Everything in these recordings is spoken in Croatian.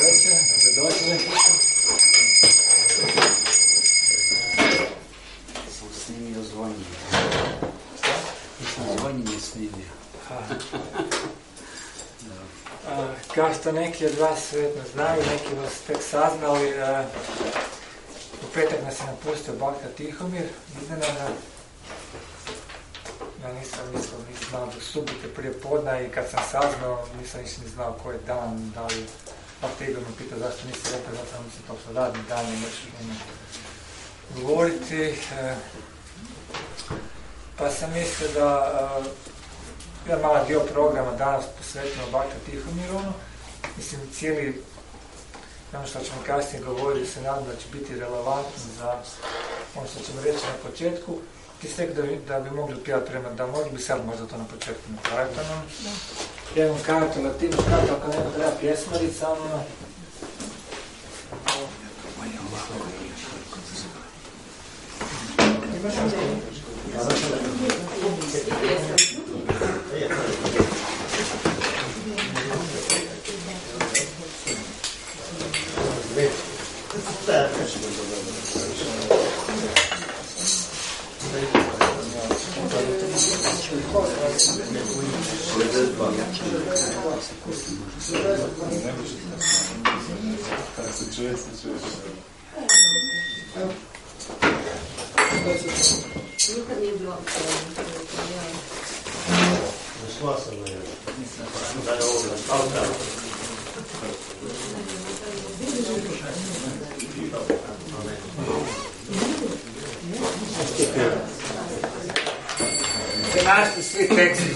večer, dobrodošli. Sam snimio zvonjenje. Šta? Sam zvonjenje snimio. Kao što neki od vas vjerojatno znaju, neki vas tek saznali, u petak nas je napustio Baka Tihomir, iznenada. Ja nisam znao do subote prije podna i kad sam saznao, nisam ni znao koji je dan, da li Baka Igor me pitao zašto nisi rekao, zato mislim to su radni dan i neću govoriti. Pa sam mislio da jedan mali dio programa danas posvetimo Baka Tihomiru. Mislim, cijeli ono što ćemo kasnije govoriti se nadam da će biti relevantno za ono što ćemo reći na početku. Ti si rekao da bi mogli pjevati prema, da mogli bi sad možda to na početku napraviti. Ja imam kartu, latinu kartu, ako neko treba pjesmarica, samo Nikad nije bilo Došla sam na još. Da je ovoga. te našli svi teksti.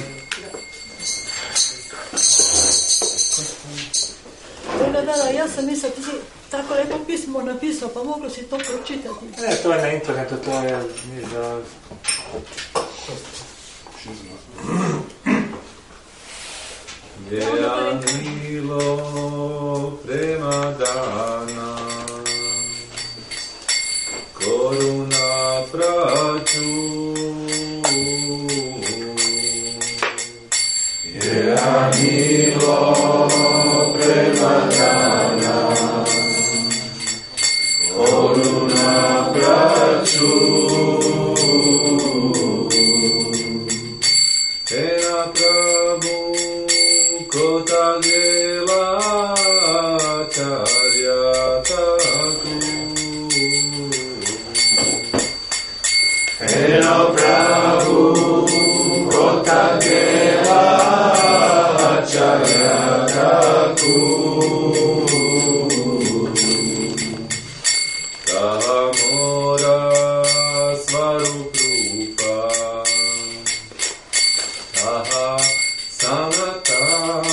Da, ja sam mislila, ti si tako lepo pismo napisao, pa moglo si to pročitati. Ne, to je na internetu, to je za... Gdje milo prema dana, koruna praću. Gdje milo prema dana, koruna praću. Ena Prabhu kota gela charya taku. Ena Prabhu kota gela charya taku. Taha mora svarup rupa. Taha samata.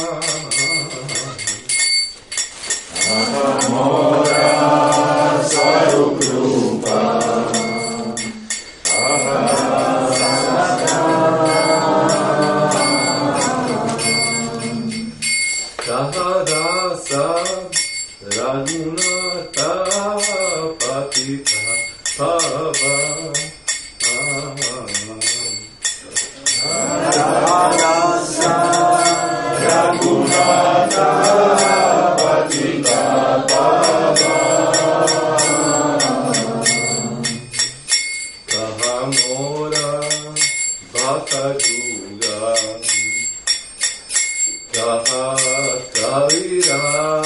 Taha mora svarup rupa. Taha samata. Taha dasa raghunata patita bhava. Radhasa Raghunata Patita Bhava. Taha mora bhakta juga. Taha kavira.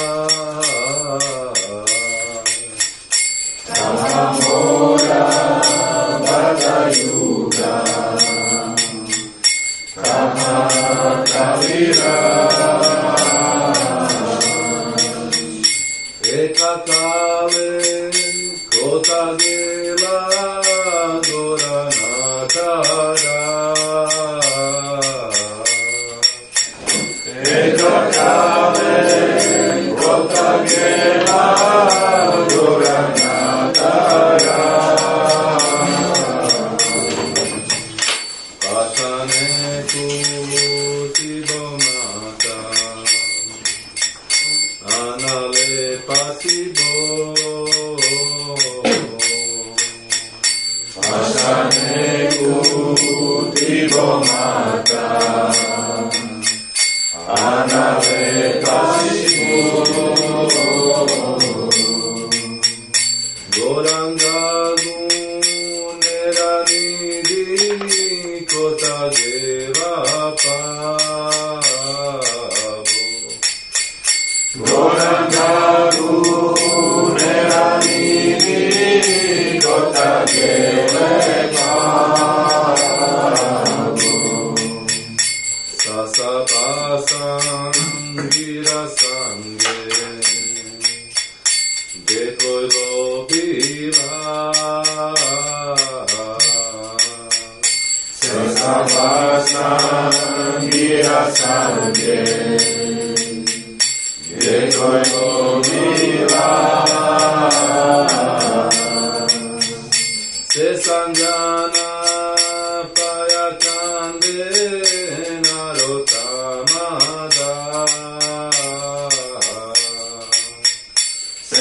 Taha mora bhakta juga. Taha kavira. Eka kale kota gela doranatara. Eka kale kota gela doranatara. Pasane kuti domata, anale pasibo. Pasane kuti domata, anale pasibo.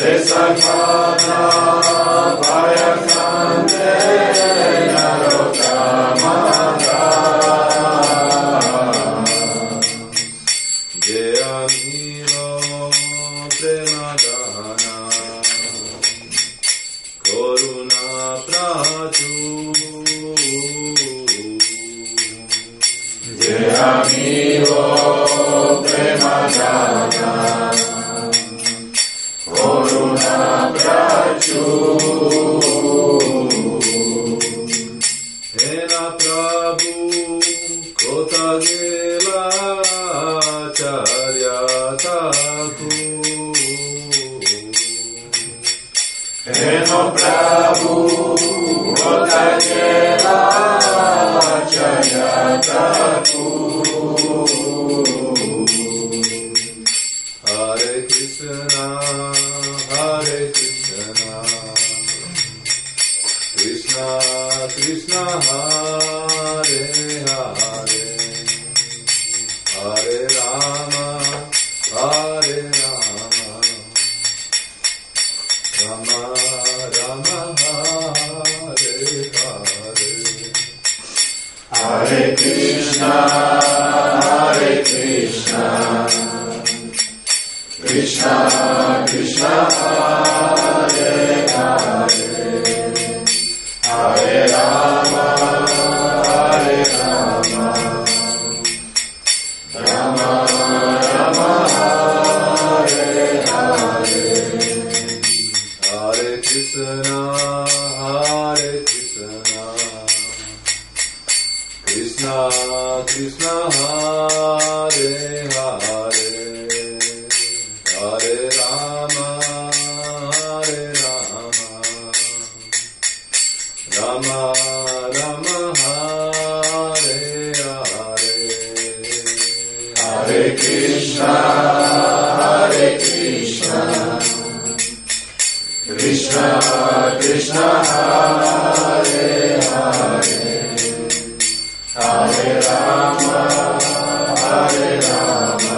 Sakana Bhayakande Narotamada Jayamiro Premadana Koruna Prachu Jayamiro Premadana Koruna Prachu Hena Prabhu Kotagela Charya Taku Hena Prabhu Kotagela Charya Taku Hare Krishna Hare Krishna Krishna Krishna Hare Hare Hare Rama Hare Rama Rama Rama Hare Hare Hare Krishna Hare Krishna Krishna Krishna Hare Hare Hare Rama Hare Rama Rama Rama Hare Hare Hare Krishna Hare Krishna Krishna Krishna Hare Hare Hare Rama Hare Rama Rama Rama Hare Hare Hare Krishna Hare Krishna Krishna Krishna Hare Hare Hare Rama Hare Rama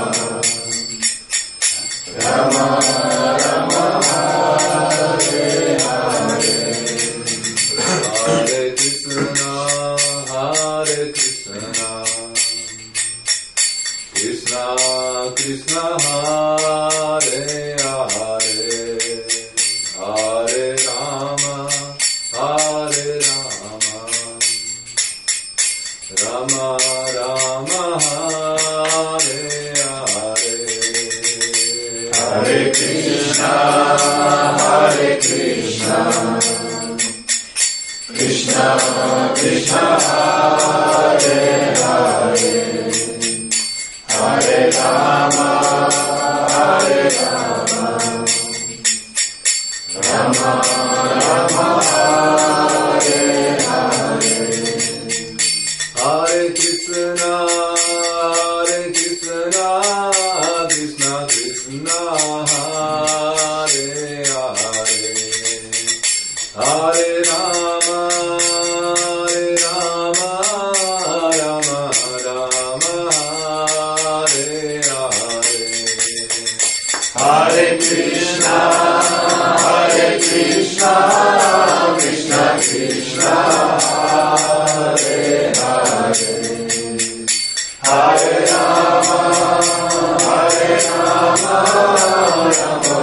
Rama Rama Hare Hare Hare Krishna Hare Krishna Krishna Krishna Hare Hare Hare Rama Hare Rama Rama Rama Hare Hare Hare Krishna Hare Krishna Krishna Krishna Hare Hare Hare Rama Hare Rama Rama Rama Hare Hare Hare Krishna Krishna Krishna Hare Hare Hare Rama Rama Rama Hare Hare Hare Krishna Krishna Krishna Hare Hare Hare Rama Rama Rama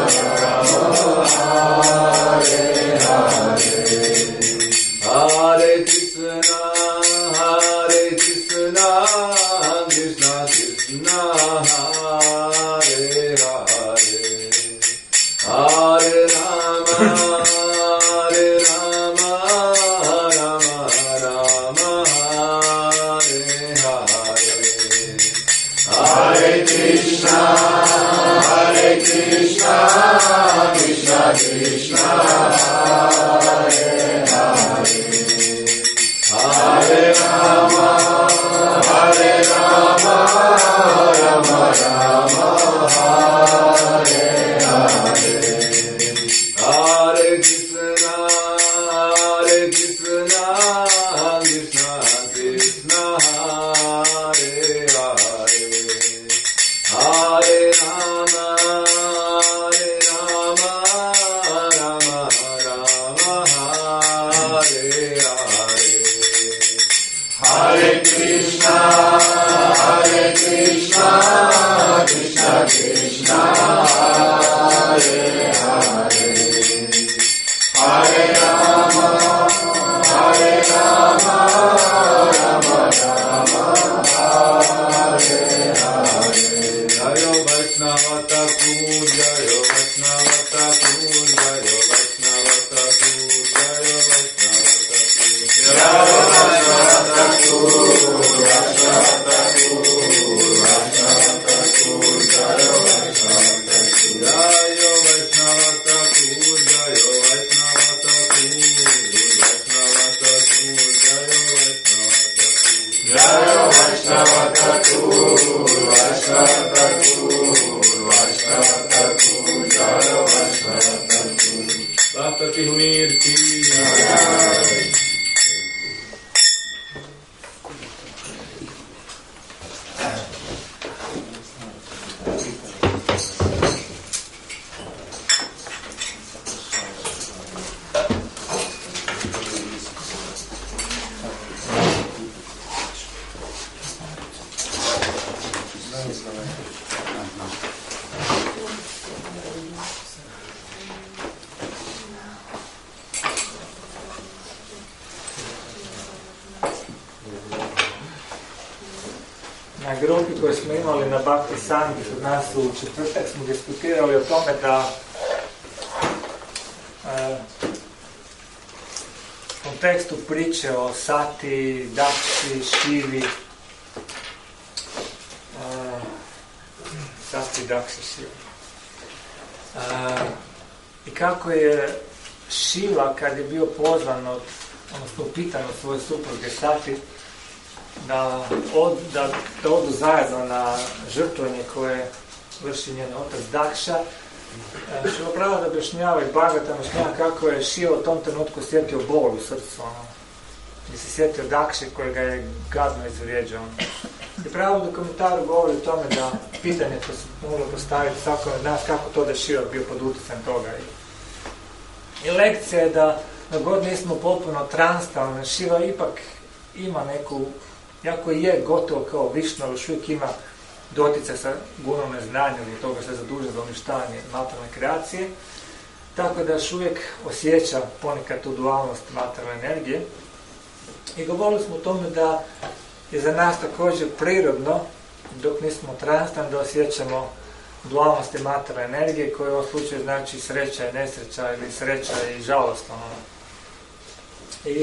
Hare Hare Hare Krishna Krishna Krishna Hare Hare Hare Rama Rama Rama Hare Hare Hare Krishna Krishna Krishna Hare Hare Hare Rama Rama Rama Hare Hare Hare Krishna Krishna Krishna Hare Hare Hare Rama Tihomirti. Na grupi koju smo imali na Bhakti Sanghi kod nas u četvrtak smo diskutirali o tome da u kontekstu priče o Sati, Dakši, Šivi, Sati, Dakši, Šivi. I kako je Šiva kad je bio pozvan odnosno upitan od svoje supruge Sati da odu zajedno na žrtvovanje koje vrši njen otac Dakša, Šiva Prabhupada objašnjava i Bhagavatam objašnjava kako je Šiva u tom trenutku sjetio bol u srcu, i se sjetio Dakše koji ga je gadno izvrijeđao. I Prabhupada u komentaru govori o tome da pitanje koje se moglo postaviti svakome od nas, kako to da je Šiva bio pod utjecajem toga. I lekcija je da god nismo potpuno transtalni, Šiva ipak ima neku, jako je gotovo kao Višnu, ali još uvijek ima doticaj sa gunom neznanja ili toga što je zadužen za uništavanje materijalne kreacije, tako da još uvijek osjeća ponekad tu dualnost materijalne energije. I govorili smo o tome da je za nas također prirodno, dok nismo transtalni, da osjećamo dualnosti materijalne energije, koje u ovom slučaju znači sreća i nesreća ili sreća i žalost. I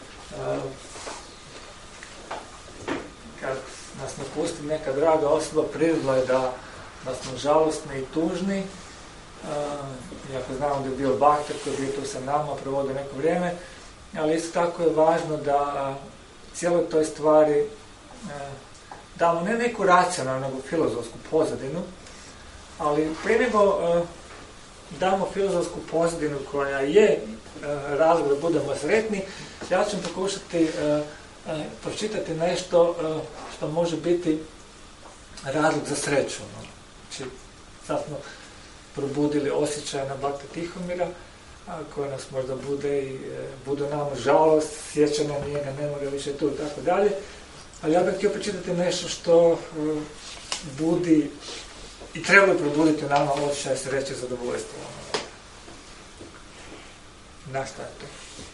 kad nas napusti neka draga osoba, prirodno je da smo žalostni i tužni. Iako znamo da je bio Bhakta koji je bio tu sa nama, provodio neko vrijeme, ali isto tako je važno da cijeloj toj stvari damo ne neku racionalnu, nego filozofsku pozadinu, ali prije nego damo filozofsku pozadinu koja je razlog da budemo sretni, ja ću pokušati pročitati nešto što može biti razlog za sreću. Znači, sad smo probudili osjećaj na Bhakti Tihomira, koje nas možda bude nama žalost, sjećanje njega, ne mora više tu i tako dalje. Ali ja bih htio pročitati nešto što budi i treba probuditi nama osjećaj sreće, zadovoljstva. Na šta je to?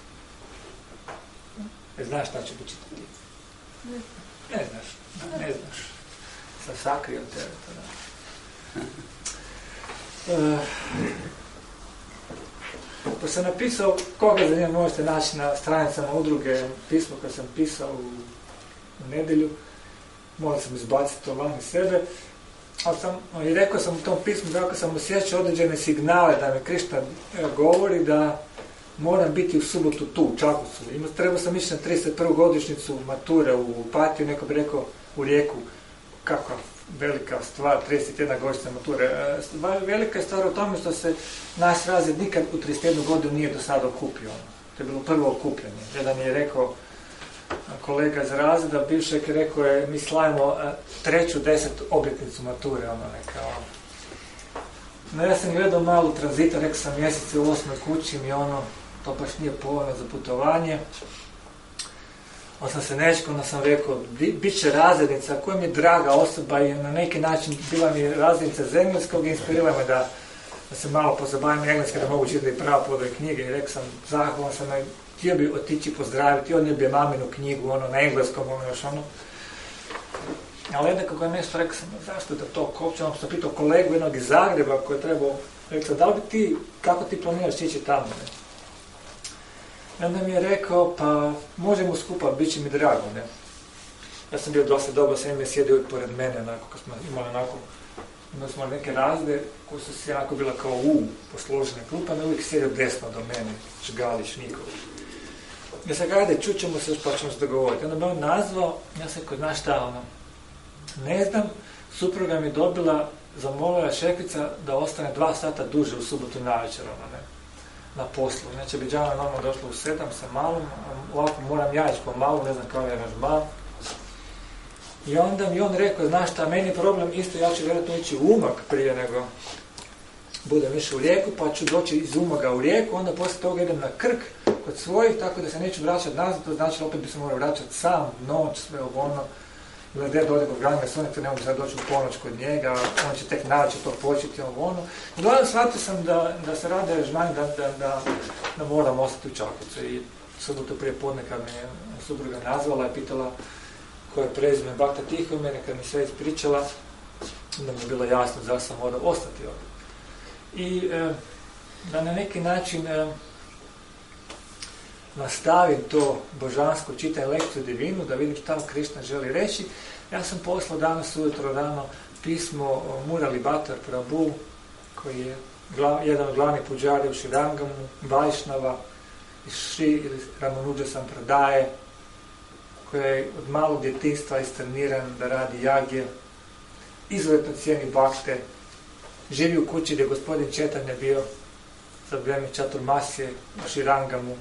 Znaš šta ću čitati? Ne znaš. Sam sakrio tebe. Pa sam napisao, koga za njega možete naći na stranicama udruge, pismo koje sam pisao u nedjelju, morao sam izbaciti to van iz sebe, ali rekao sam u tom pismu kako sam osjećao određene signale da mi Krišna govori da moram biti u subotu tu, u Čakovcu. Trebao sam ići na 31. godišnjicu mature u Opatiju, neko bi rekao u Rijeku, kakva velika stvar, 31. godišnjica mature. Velika je stvar u tome što se naš razred nikad u 31. godinu nije do sada okupio. To je bilo prvo okupljanje. Jedan je rekao, kolega iz razreda, bivšeg, rekao je, mi slavimo 3. 10. obljetnicu mature, neka. No, ja sam gledao malo tranzita, rekao sam mjeseci u 8. kući mi to baš nije povoljno za putovanje. Onda sam se nečekao, onda sam rekao, bit će razrednica, koja mi je draga osoba i na neki način bila mi razrednica iz engleskog i inspirirala me da se malo pozabavim engleske, da mogu čitati prava podove knjige. I rekao sam, zahvalan sam, htio bi otići pozdraviti, on je bi maminu knjigu, na engleskom, još Ali jednako je nešto, rekao sam, zašto da to kopće, onda sam pitao kolegu jednog iz Zagreba koji je trebao, rekao, da li bi ti, kako ti planiraš ići tamo? I onda mi je rekao, pa možemo skupa, bit će mi drago, ne. Ja sam bio dosta dobro, sam je sjedio uvijek pored mene, kad smo imali smo neke razde koje su se bila kao posložene klupa, ne uvijek sjedio desno do mene, Žgalić, Niković. Ja sam ga, ajde, čućemo se još pa ćemo se dogovoriti. Onda me on nazvao, ja sam rekao, znaš šta, ne znam, supruga mi dobila, zamolila Šekvica da ostane 2 sata duže u subotu navečer, na poslu. Znači, bi džana normalno došla u 7 sa malom, ovako moram ja ići po malu, ne znam kao je aranžman. I onda mi on rekao, znaš šta, meni je problem isto, ja ću vjerojatno ići u Umag prije nego budem išao u Rijeku, pa ću doći iz Umaga u Rijeku, onda poslije toga idem na Krk kod svojih, tako da se neću vraćati nazad, to znači opet bi se morao vraćati sam, noć, sve ono. Glede dođe kod Granjega Suneta, ne mogu sad doći u ponoć kod njega, on će tek navečer to početi, ono. Uglavnom shvatio sam da se rade aranžmani da moram ostati u Čakovcu. I subotu prije podne kad me supruga nazvala i pitala koje je prezime Bakta Tihomira, kad mi sve ispričala, onda mi je bilo jasno da sam morao ostati ovdje. I da na neki način nastavim to božansko čitanje lekciju divinu, da vidim šta Krišna želi reći. Ja sam poslao danas ujutro rano pismo Murali Bhatar Prabhu, koji je jedan od glavnih puđarija u Šrirangamu, Vajšnava, iz Šri ili Ramanuja Sampradaje, koji je od malog djetinjstva istreniran da radi jagje, izuzetno cijeni bakte, živi u kući gdje je gospodin Četanja bio za vrijeme Čaturmasije u Šrirangamu.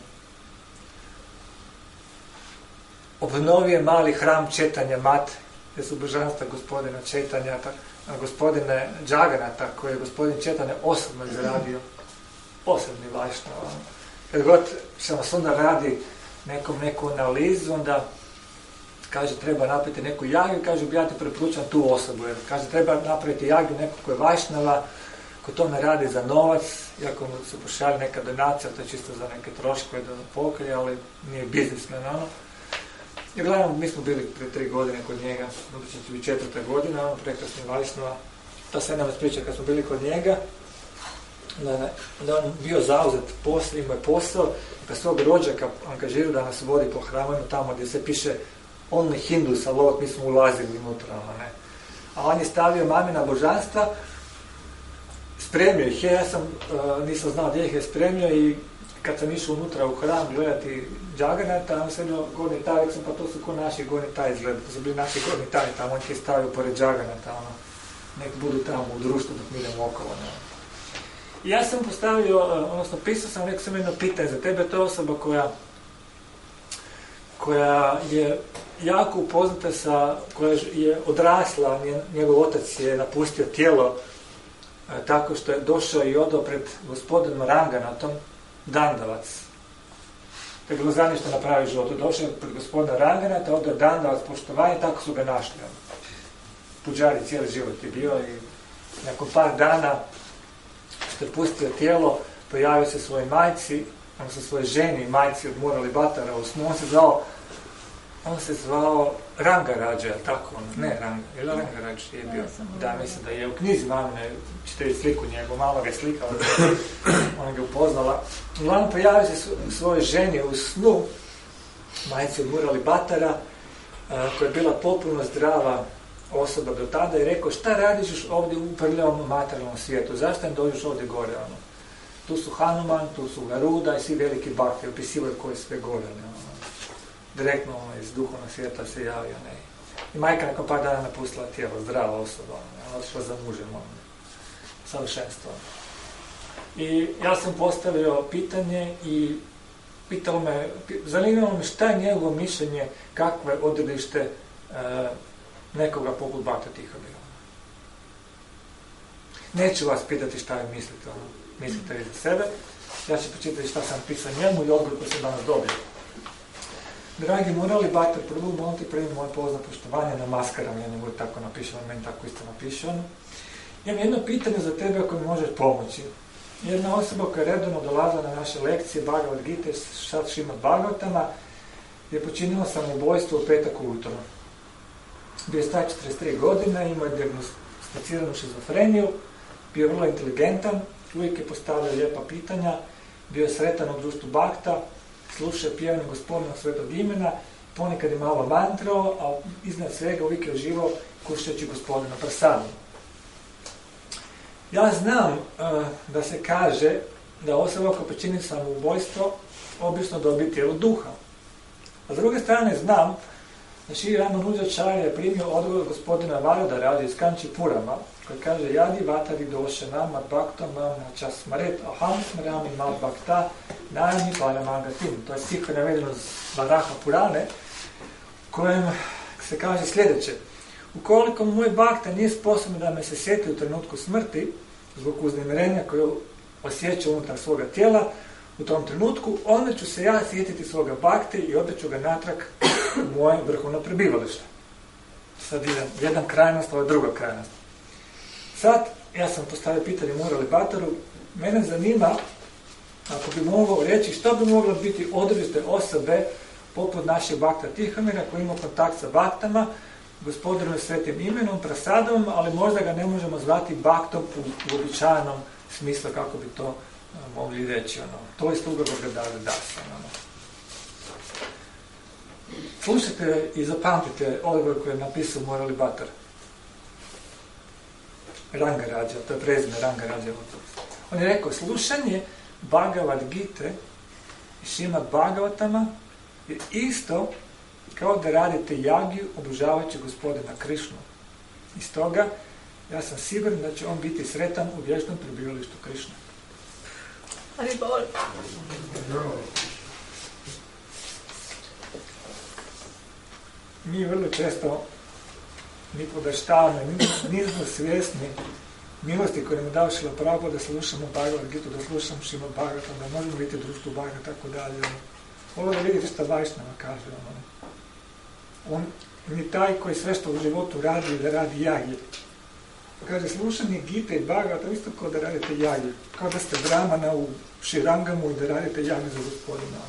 Obnovio mali hram Četanja Mat, gdje su božanstva gospodina Četanja, gospodine Džaganata, koji je gospodin Četanja osobno izradio, posebni Vajšnava. Kad god se vas onda radi neku analizu, onda kaže treba napraviti neku jagju, kaže ja ti preporučam tu osobu, jer kaže treba napraviti jagju neko ko je Vajšnava, ko to ne radi za novac, iako mu se pošalje neka donacija, to je čisto za neke troškove da pokrije, ali nije biznismen, ono. I gledam, mi smo bili prije 3 godine kod njega, budući će biti 4. godina, ono prekrasni Vajšnava. To se nam ispriča kad smo bili kod njega, da on bio zauzet posao, imao je posao, pa svog rođaka angažirao da nas vodi po hramovima tamo gdje se piše only Hindus, ali ovak mi smo ulazili unutra, ne. A on je stavio mamina božanstva, spremio ih je, ja nisam znao gdje ih je spremio i kad sam išao unutra u hram gledati Džaganata, on se jedno gornji taj, rekao sam pa to su ko naši gornji taj izgleda, to su bili naši gornji taj tamo, on ih je stavio pored Džaganata, ono, nek budu tamo u društvu dok mi idemo okolo, ne. I ja sam postavio, odnosno pisao sam, rekao sam jedno pitanje za tebe, to je osoba koja je jako upoznata koja je odrasla, njegov otac je napustio tijelo tako što je došao i odao pred gospodinom Ranganatom, Dandavac. To je bilo zadnje što napravio u životu. Došao je pred gospodina Ranganata, odao Dandavac poštovanje, tako su ga našli. Puđari cijeli život je bio i nakon par dana što je pustio tijelo, pojavio se svojoj majci, on se svojoj ženi i majci od Murali Bhatara u snu, on se zvao Rangarađa, tako on, ne Rangarađa je bio, da, mislim da je u knjizi mamine, ćete vidjeti sliku njegu, malo ga je slikala, ona ga upoznala. Uglavnom pojavio se svojoj ženi u snu, majci od Murali Bhatara, koja je bila potpuno zdrava osoba do tada i rekao šta radiš ovdje u prljavom materijalnom svijetu, zašto ne dođeš ovdje gore, ono. Tu su Hanuman, tu su Garuda i svi veliki bakti, opisivaju koji sve gore, ne. Direktno iz duhovnog svijeta se javio, ne. I majka nakon par dana napustila tijelo, zdrava osoba, ona otišla za mužem, savršenstvo. I ja sam postavio pitanje i zanimalo me šta je njegovo mišljenje, kakvo je odredište nekoga poput Bakta Tihomira. Neću vas pitati šta vi mislite vi za sebe, ja ću počitati šta sam pisao njemu i odgovor koji sam danas dobio. Dragi Murali Bhatar Prabhu, molim ti primi moje pozno poštovanje na maskarama, ja njemu tako napišem, meni tako isto napišem. Imam jedno pitanje za tebe ako mi možeš pomoći. Jedna osoba koja je redovno dolazila na naše lekcije Bhagavad Gita, sad Šrimad Bhagavatama, je počinila samoubojstvo u petak ujutro. Bio je star 43 godine, imao je dijagnosticiranu šizofreniju, bio je vrlo inteligentan, uvijek je postavljao lijepa pitanja, bio je sretan u društvu Bhakta, slušao pjevanje gospodina svetog imena, ponekad je malo mantrao, a iznad svega uvijek je uživao kušajući gospodina prasadu. Ja znam da se kaže da osoba koja počini samoubojstvo obično dobije tijelo duha. A s druge strane znam Šri Ramanuđačarja je primio odgovor gospodina Varadaraja iz Kanči Purama, koji kaže Jadi vatari doše nama bhaktam čas smaret aham smarami mal bhakta najmi paramangatim. To je stih koji je navedeno iz Varaha Purane, kojem se kaže sljedeće. Ukoliko moj bhakta nije sposoban da me se sjeti u trenutku smrti, zbog uznemirenja koje osjeća unutar svoga tijela, u tom trenutku, onda ću se ja sjetiti svoga bhakte i odać ću ga natrag u moje vrhovno prebivalište. Sad jedan krajnost, ovo je druga krajnost. Sad, ja sam postavio pitanje Murali Bhataru, mene zanima, ako bi mogao reći, što bi moglo biti određite osobe poput našeg Bhakta Tihomira koji ima kontakt sa bhaktama, gospodinom i svetim imenom, prasadom, ali možda ga ne možemo zvati bhaktom u običajnom smislu, kako bi to mogli reći. To je sluga Bhagavad Dasa. Slušajte i zapamtite odgovor koji je napisao Murali Bhatar. Rangaraja, to je prezime Rangaraja. On je rekao, slušanje Bhagavad Gite i Šrimad Bhagavatama je isto kao da radite jagiju obožavajući gospodina Krišnu. I stoga, ja sam siguran da će on biti sretan u vječnom prebivalištu Krišne. Ali bol. Mi vrlo često mi podaštavamo, nismo svjesni milosti koje nam dao Šrila Prabhupada da slušamo Bhagavad Gitu, da slušamo Šrimad Bhagavatam, da možemo biti u društvu Bhagavata, tako dalje. Ovo da vidite što Vajšnava kaže. On je taj koji sve što u životu radi, da radi jagje. Kaže, slušanje Gite i Bhagavata isto kao da radite jagje. Kao da ste Brahmana u Širangamu i da radite jagje za gospodina.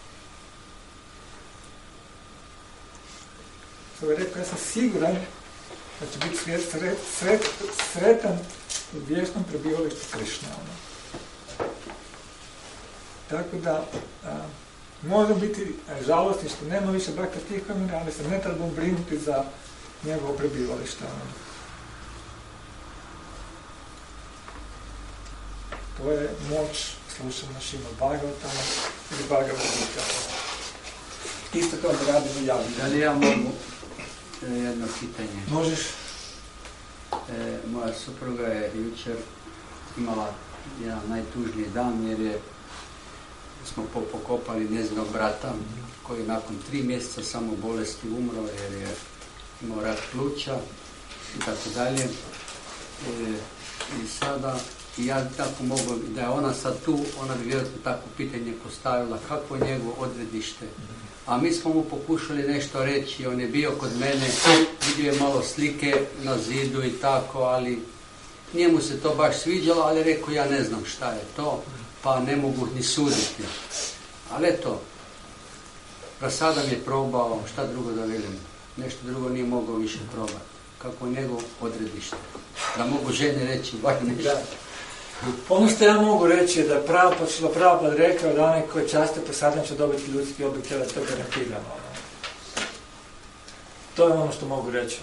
Svo je rekao, ja sam siguran da će biti sretan u vječnom prebivalištu Krišne. Tako da, možemo biti žalostni što nema više Bhakta Tihomira, ali se ne trebamo brinuti za njegovo prebivalište. To je moć slušanja Šrimad Bhagavatama ili Bhagavad Gita. Isto kao da radimo javno. Da li ja mogu jedno pitanje? Možeš. Moja supruga je jučer imala jedan najtužniji dan jer smo pokopali njezinog brata koji je nakon 3 mjeseca samo bolesti umro jer je imao rak pluća i tako dalje. I sada ja tako mogu, da je ona sad tu, ona bi vjerojatno tako pitanje postavila kako je njegovo odredište. A mi smo mu pokušali nešto reći, on je bio kod mene, vidio je malo slike na zidu i tako, ali njemu se to baš sviđalo, ali rekao ja ne znam šta je to, pa ne mogu ni suditi. Ali eto, Prasadam je probao, šta drugo da velim, nešto drugo nije mogao više probati. Kako je njegov odredište. Da mogu žene reći, bar nešto. Ono što ja mogu reći je da je Prabhupada rekao da onaj koji časti Prasadam će dobiti ljudski oblik tijela, to garantiramo. To je ono što mogu reći.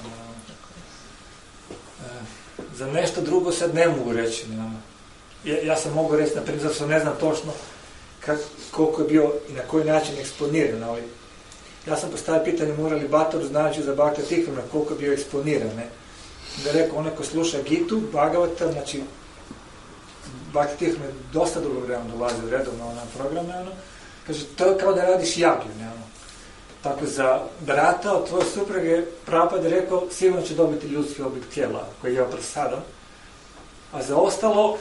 Za nešto drugo sad ne mogu reći. Ja sam mogu reći, naprimjer, zato što ne znam točno koliko je bio i na koji način eksponiran, ali ja sam postavio pitanje Murali Bhataru, znajući za Bhakta Tihomira, koliko je bio eksponiran. Da je rekao, onaj ko sluša Gitu, Bhagavata, znači Bhakta Tihomir dosta dugo vremena dolazi redovno na programe, kaže, to je kao da radiš jagju, Tako za brata od tvoje supruge Prabhupada je rekao, sigurno će dobiti ljudski oblik tijela koji je Prasadam, a za ostalo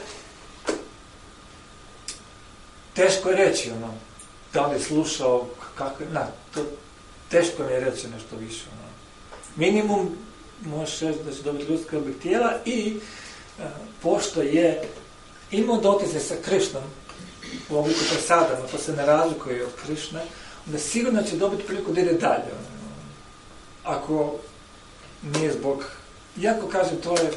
teško je reći, da li je slušao, kako je, teško mi je reći nešto više. Minimum možeš reći da će dobiti ljudski oblik tijela i pošto je imao dotice sa Krišnom u obliku Prasadama, to se ne razlikuje od Krišne, onda sigurno će dobiti priliku da ide dalje. Ako nije zbog... Iako kažem, to je...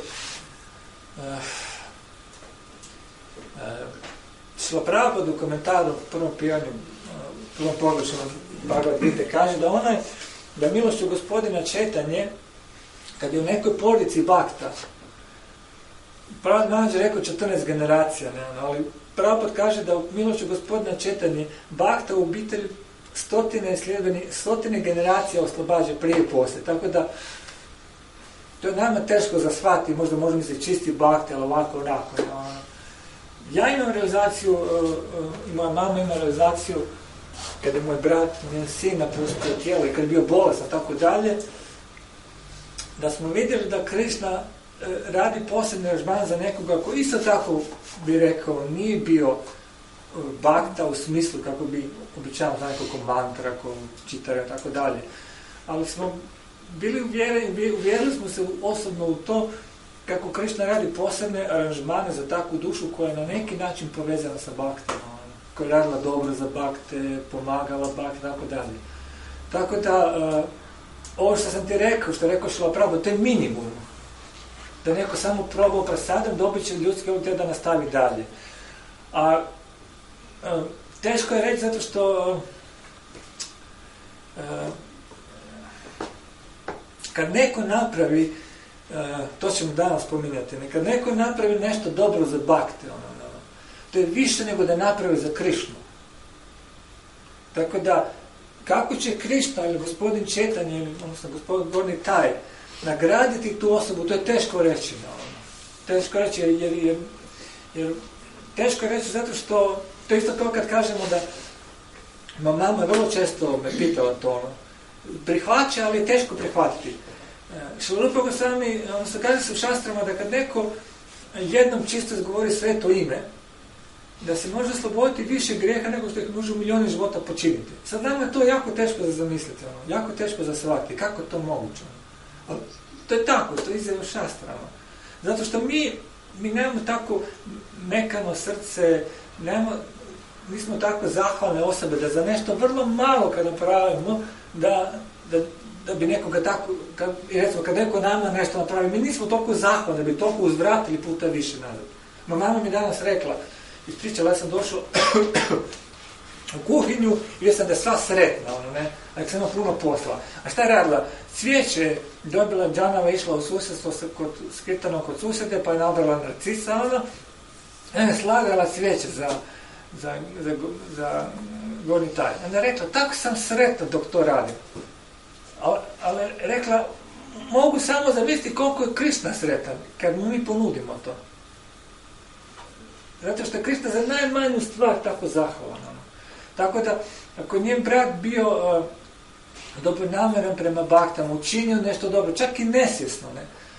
Šrila Prabhupada u komentaru u prvom pijanju, prvom pogledu Bhagavad Gite kaže da milošću gospodina Četanje, kad je u nekoj porodici Bhakta, Prabhupada Maharaj je rekao 14 generacija, ali Prabhupada kaže da u milošću gospodina Četanje Bhakta u obitelji stotine generacija oslobađa prije i poslije. Tako da, to je nama teško za shvatiti, možda možemo misliti čisti bakte, ali ovako, onako. Ja imam realizaciju, moja mama ima realizaciju, kada je moj brat, njen sin napustio tijelo i kad je bio bolestan, tako dalje, da smo vidjeli da Krišna radi posebni aranžman za nekoga koji isto tako bi rekao, nije bio bakta u smislu kako bi običajno za nekog mantra, ko čitara i tako dalje. Ali smo bili uvjerili smo se osobno u to kako Krišna radi posebne aranžmane za takvu dušu koja je na neki način povezana sa baktom, koja je radila dobro za bakte, pomagala bakte, tako dalje. Tako da, ovo što sam ti rekao, što je rekao Šrila Prabhupada, to je minimum. Da neko samo probao prasadom, dobit će ljudski ovdje da nastavi dalje. A teško je reći zato što kad neko napravi, to ćemo danas spominjati, kad neko napravi nešto dobro za bakte, to je više nego da napravi za Krišnu. Tako da, kako će Krišna ili gospodin Četanje, odnosno gospodin Gorni Taj, nagraditi tu osobu, to je teško reći. Teško reći jer teško reći zato što, to je isto kao kad kažemo da, mama vrlo često me pitala to, prihvaća, ali je teško prihvatiti. Šrilupa Gosvami, se kaže se u šastrama da kad neko jednom čisto izgovori sveto ime, da se može osloboditi više grijeha nego što ih može u milijoni života počiniti. Sad nama je to jako teško za zamisliti, jako teško za shvatiti. Kako je to moguće? Ali to je tako, to je izjava šastrama. Zato što mi nemamo tako mekano srce, nismo tako zahvalne osobe da za nešto vrlo malo kada pravimo, da bi nekoga tako, recimo kad neko nama nešto napravi, mi nismo toliko zahvalni da bi toliko uzvratili puta više nazad. Mama mi danas rekla, ispričala, ja sam došao u kuhinju i sam da je sva sretna, ali sam imao puno posla. A šta je radila? Cvijeće dobila, Džanava išla u susjedstvo skritano kod susjede, pa je nabrala narcisa, slagala cvijeće za Gorni Taj. Onda je rekla, tako sam sretna dok to radim. Ali rekla, mogu samo zamisliti koliko je Krišna sretan kad mu mi ponudimo to. Zato što je Krišna za najmanju stvar tako zahvalan. Tako da, ako je njen brat bio dobronamjeran prema baktama, učinio nešto dobro, čak i nesvjesno,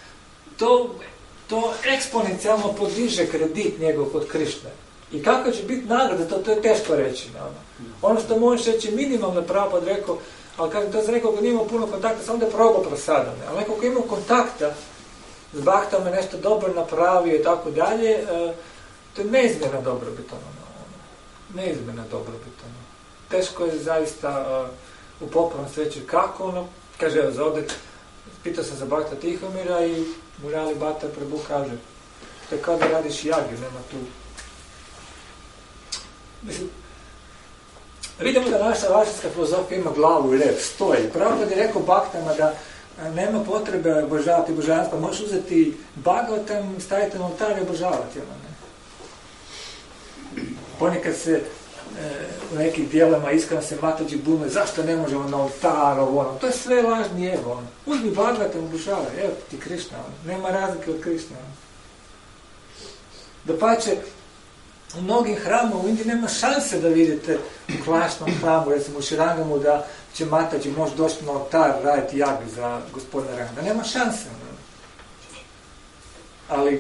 to eksponencijalno podiže kredit njegov kod Krišne. I kako će biti nagrada, to je teško reći. Ono što možeš reći minimalno pravo rekao, ali kažem, to sam rekao, ako nije imao puno kontakta, samo da je probao prasadom. Ali neko ko ima kontakta s baktama, nešto dobro napravio i tako dalje, to je neizmjerna dobrobit. Neizmjerna dobrobit. Teško je zaista u popolnom sveći kako kaže, evo, za ovdje, pitao sam za bakta Tihomira i Murali Bhatta Prabhu kaže, to je kao da radiš jagiju, nema tu. Mislim, vidimo da naša vašarska filozofija ima glavu i rep, stoji. Pravo kad je rekao baktama da nema potrebe obožavati božanstva, možeš uzeti Bhagavatam, staviti na oltar i obožavati. Ponekad se u nekih dijelama iskreno se Mataji bune, zašto ne možemo na oltar, to je sve lažni ego. Uzmi Bhagavatam, obožavaj, evo ti Krišna, nema razlike od Krišna. Dapače, u mnogim hramama u Indiji nema šanse da vidite u klasičnom hramu, recimo u Širangamu, da će Mataji može doći na oltar raditi jagju za gospodina Rangana. Nema šanse. Ali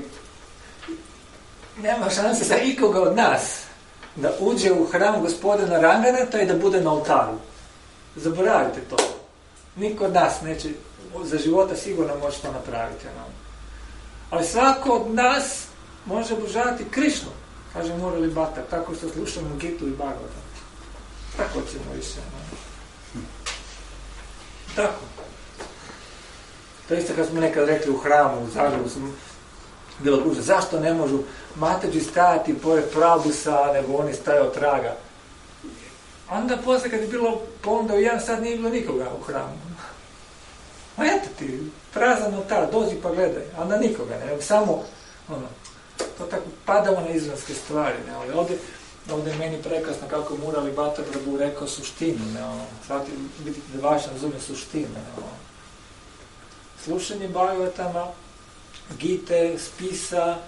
nema šanse za ikoga od nas da uđe u hram gospodina Rangana i da bude na oltaru. Zaboravite to. Niko od nas neće za života sigurno može to napraviti. Ali svako od nas može obožavati Krišnu. Kaže Murali Bhatta, tako što slušamo Gitu i Bhagavatam. Tako ćemo više. Tako. To isto kad smo nekad rekli u hramu, u Zagrebu smo bilo kuća, zašto ne možu Mataji stajati pored Prabhusa, nego oni staje od traga. Onda posle kad je bilo polno u 1 sat nije bilo nikoga u hramu. A eto ti, prazan oltar, dođi pa gledaj, a onda nikoga, ne, samo to tako padamo na izvanjske stvari, ne, ali ovdje ovdje je meni prekrasno kako Murali Bhatta Prabhu rekao suštinu, shvatite, vidite da vaš razumije suštinu. Slušanje Bhagavatama, Gite, spisa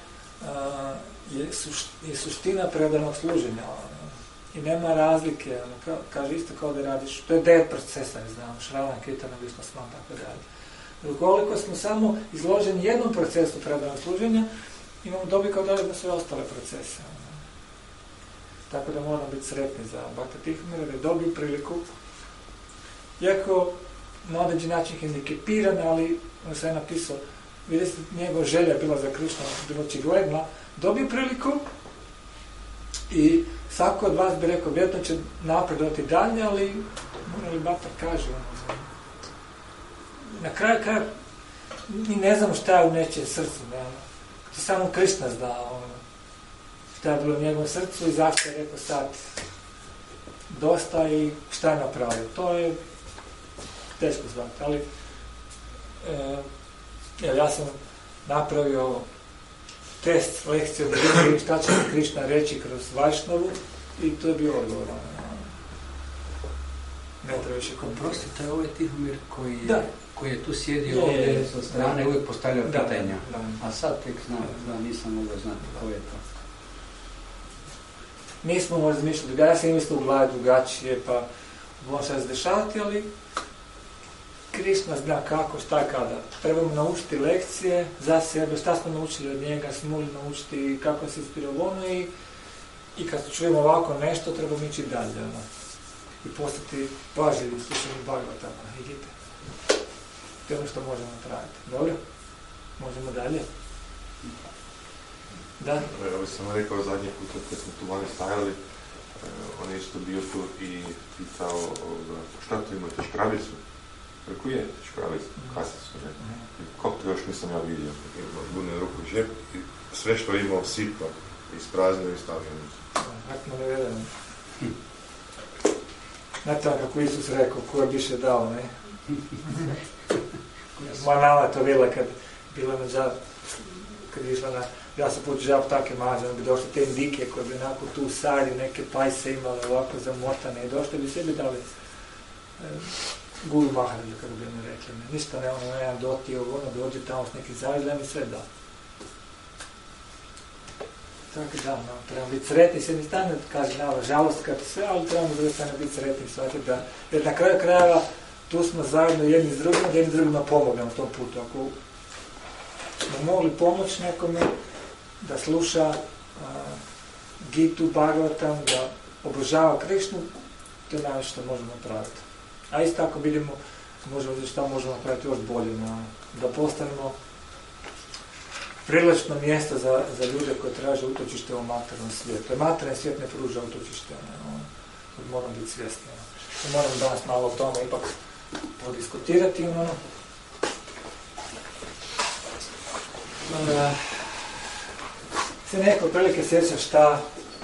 je suština predanog služenja. I nema razlike, kaže isto kao da radiš, to je 9 procesa, Šravana, Kirtana, Višna, Sman, tako dalje. Ukoliko smo samo izloženi jednom procesu predanog služenja, imamo dobi kao dalje na sve ostale procese. Tako da moramo biti sretni za Bhakta Tihomira, da je dobio priliku, iako na određen način hendikepiran, ali on se je napisao, vidite, njegova želja bila za Krišnu, bilo očigledna, dobio priliku i svako od vas bi rekao, vjerojatno će napredovati dalje, ali Murali Bhatta kaže, na kraju mi ne znamo šta je u nečijem srcu, to samo Krišna zna, šta je bilo u njegovom srcu i zašto je rekao sad dosta i šta je napravio. To je teško zvati, ali ja sam napravio test, lekciju da vidim šta će mi Krišna reći kroz Vajšnavu i to je bio odgovor. Ne treba više Oprostite, ovo je Tihomir koji je tu sjedio ovdje sa strane, uvijek postavljao pitanja. A sad tek znam, nisam mogao znati ko je to. Mi smo razmišljali, ja sam mislio u glavi drugačije, pa možemo se razdešavati, ali Krišna zna kako, šta kada. Trebamo naučiti lekcije za sebe, šta smo naučili od njega, smo mogli naučiti kako se inspirirao ono i kad čujemo ovako nešto, trebamo ići dalje. I postati pažljivi slušanju Bhagavatama. Idite. To je ono što možemo napraviti. Dobro? Možemo dalje? Da? Ja bih samo rekao zadnji put kad smo tu vani stajali, on je isto bio tu i pitao šta tu imate, škrabicu? Rekao je, škrabicu, kasicu, ne? Kako to još nisam ja vidio? Gurne ruku u žep i sve što je imao sitno, ispraznio i stavio. Akno ne vjerujem. Znate kako Isus rekao, ko je biše dao, ne? Moja mama to bila kad bila na džab, kad je išla na, ja sam put džab take mađe, bi došli te indike koje bi onako tu sari, neke pajse imale ovako zamotane i došli bi sebi dali Guru Maharađa, kako bi ono rekli. Ništa ne, ono jedan dotio, ono dođe tamo s nekim zavizdem i sve da. Tako da, trebamo biti sretni, se mi stane, kaže, žalost kad sve, ali trebamo druge strane biti sretni, shvatiti da, jer na kraju krajeva tu smo zajedno jedni s drugim, da jedni s drugima pomognemo tom putu. Ako smo mogli pomoći nekome da sluša Gitu, Bhagavatam, da obožava Krišnu, to je najviše što možemo napraviti. A isto tako vidimo, možemo vidjeti šta možemo napraviti još bolje, da postanemo privlačno mjesto za ljude koji traže utočište u materijalnom svijetu. Materijalni svijet ne pruža utočište, moramo biti svjesni. Moramo danas malo o tome ipak podiskutirati. Se neko prilike sjeća šta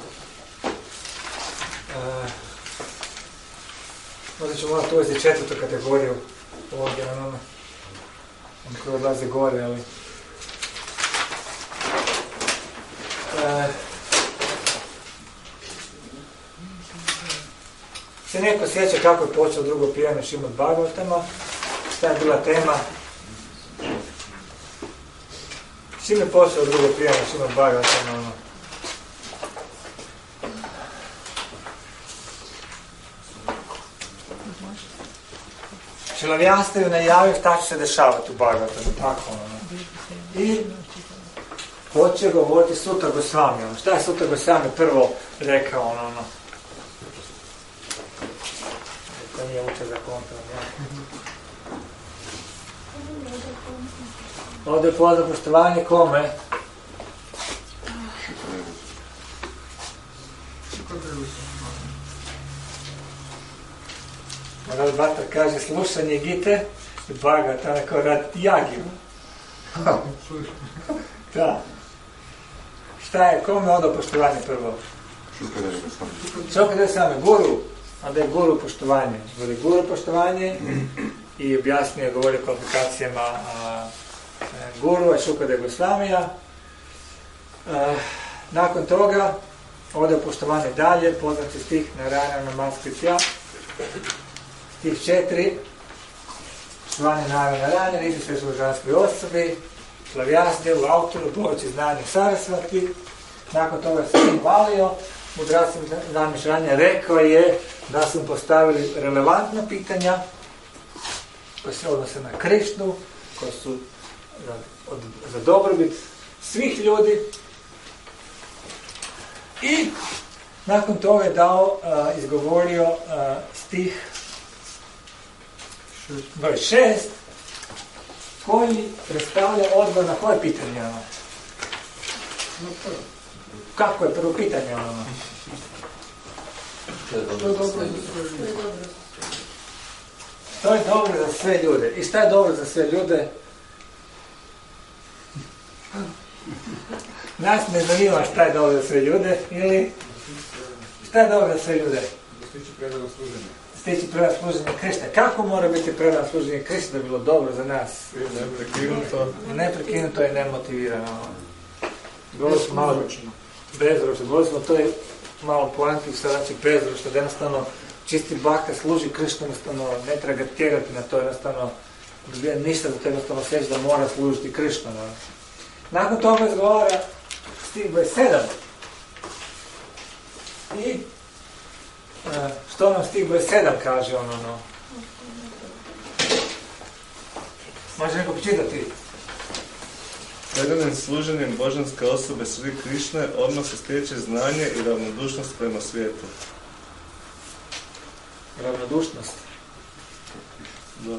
možda ću morati uvesti četvrtu kategoriju ovdje, oni koji odlaze gore, ali se neko sjeća kako je počeo drugo pijanje Šrimad Bhagavatama, šta je bila tema. Čim je počeo drugo pijanje Šrimad Bhagavatama? Šilavjasta je najavio šta će se dešavati u Bhagavatamu, tako I hoće govoriti Sutra Gosvami. Šta je Sutra Gosvami prvo rekao? To nije uče za kontrol. Ovdje je pozdrav poštovanje kome? Murali Bhatta kaže slušanje Gite i Bhagavatama kao rad jagiju. Da. Šta je, kome je odao poštovanje prvo? Šukadeva Gosvami, guru. Onda je guru poštovanje. Guru poštovanje i objasnio, govori o kvalifikacijama guru, a Šukadeva Gosvamija. Nakon toga Ode poštovanje dalje, poznati stih na rana namaskritja. Stih 4. Poštovanje na rana, ridi se služanskoj osobi, Slavjasdevu, autoru, poveći znanje Sarasvati. Nakon toga se hvalio, mudracim zamišljanja rekao je da su postavili relevantna pitanja koje se odnose na Krišnu, koje su za dobrobit svih ljudi. I nakon toga je izgovorio stih broj 6, koji predstavlja odgovor na koje pitanje ono? Kako je prvo pitanje ono? To je dobro za sve ljude. I šta je dobro za sve ljude? Nas ne zanima šta je dobro za sve ljude, ili šta je dobro za sve ljude? Stići predano služenje. Stići predano služenje Krišne. Kako mora biti predano služenje Krišne da bi bilo dobro za nas? Neprekinuto i nemotivirano. Govorili smo malo bezročno. Govorili smo, to je malo poanti, što znači bezročno, da jednostavno čisti baka služi Krišnu, jednostavno ne treba ga tjerati na to, jednostavno ništa za to jednostavno sveći da mora služiti Krišnu. Nakon toga izgovara stih broj 7. I što nam stih broj 7 kaže ono? Može neko počitati? Predanim služenjem božanske osobe Sri Krišne odmah se stječe znanje i ravnodušnost prema svijetu. Ravnodušnost? Da.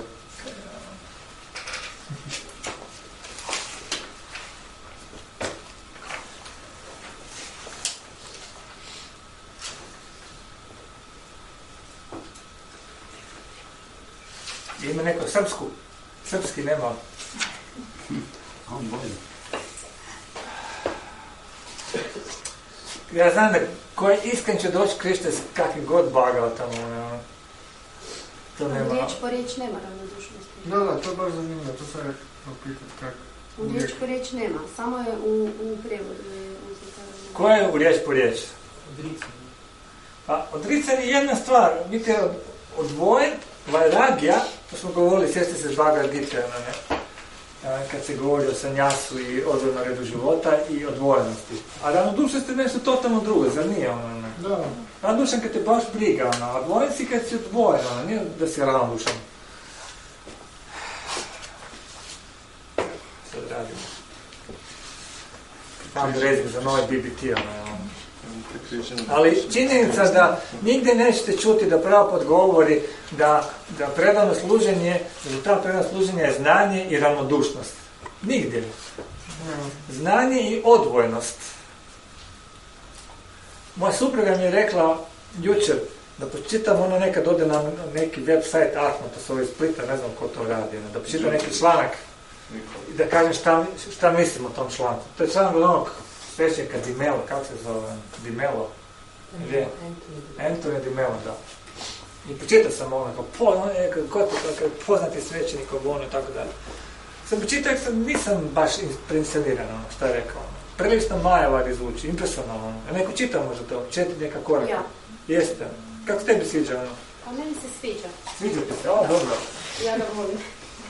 Ima neko srpski nema. On bolje. Ja znam da koji iskren će doći Krište s kakvim god bagao tamo. To nema. Riječ po riječ nema ravnodušnosti. Da, to je baš zanimljivo, to sam opitat kako. Riječ po riječ nema, samo je u prijevodu. Ko je u riječ po riječ? Odricanje je jedna stvar, biti odvojen, vajragija, to smo govorili, sjesti se Bhagavad Gita, kad se govori o sanjasu i odvojenom redu života i odvojenosti. A ravnodušnost je nešto totalno drugo, zar nije ono? Da. Ravnodušan kad te baš briga, a odvojen si kad si odvojen, nije da si ravnodušan. Sad radimo. Tam rezim za novi BBT, Ali činjenica da nigdje nećete čuti da pravo govori da predano služenje, rezultat predano služenja je znanje i ravnodušnost. Nigdje. Znanje i odvojenost. Moja supruga mi je rekla jučer da počitam, ona nekad ode na neki website Ahma, to se ovo iz Splita, ne znam ko to radi, da počitam neki članak i da kažem šta mislim o tom članku. To je članak od onog svećenika Di Mello, kako se zove? Di Mello? Antonio Di Mello, da. I počitao sam ono, poznati svećenik ono i tako dalje. Sam počitao, nisam baš impresioniran, ono, šta je rekao. Prilično majevar izvuči, impresionalno. A neko čitao možda to, 4 neka koraka. Ja. Jeste. Kako se tebi sviđa ono? A meni se sviđa. Sviđa ti se, dobro. Ja ga volim.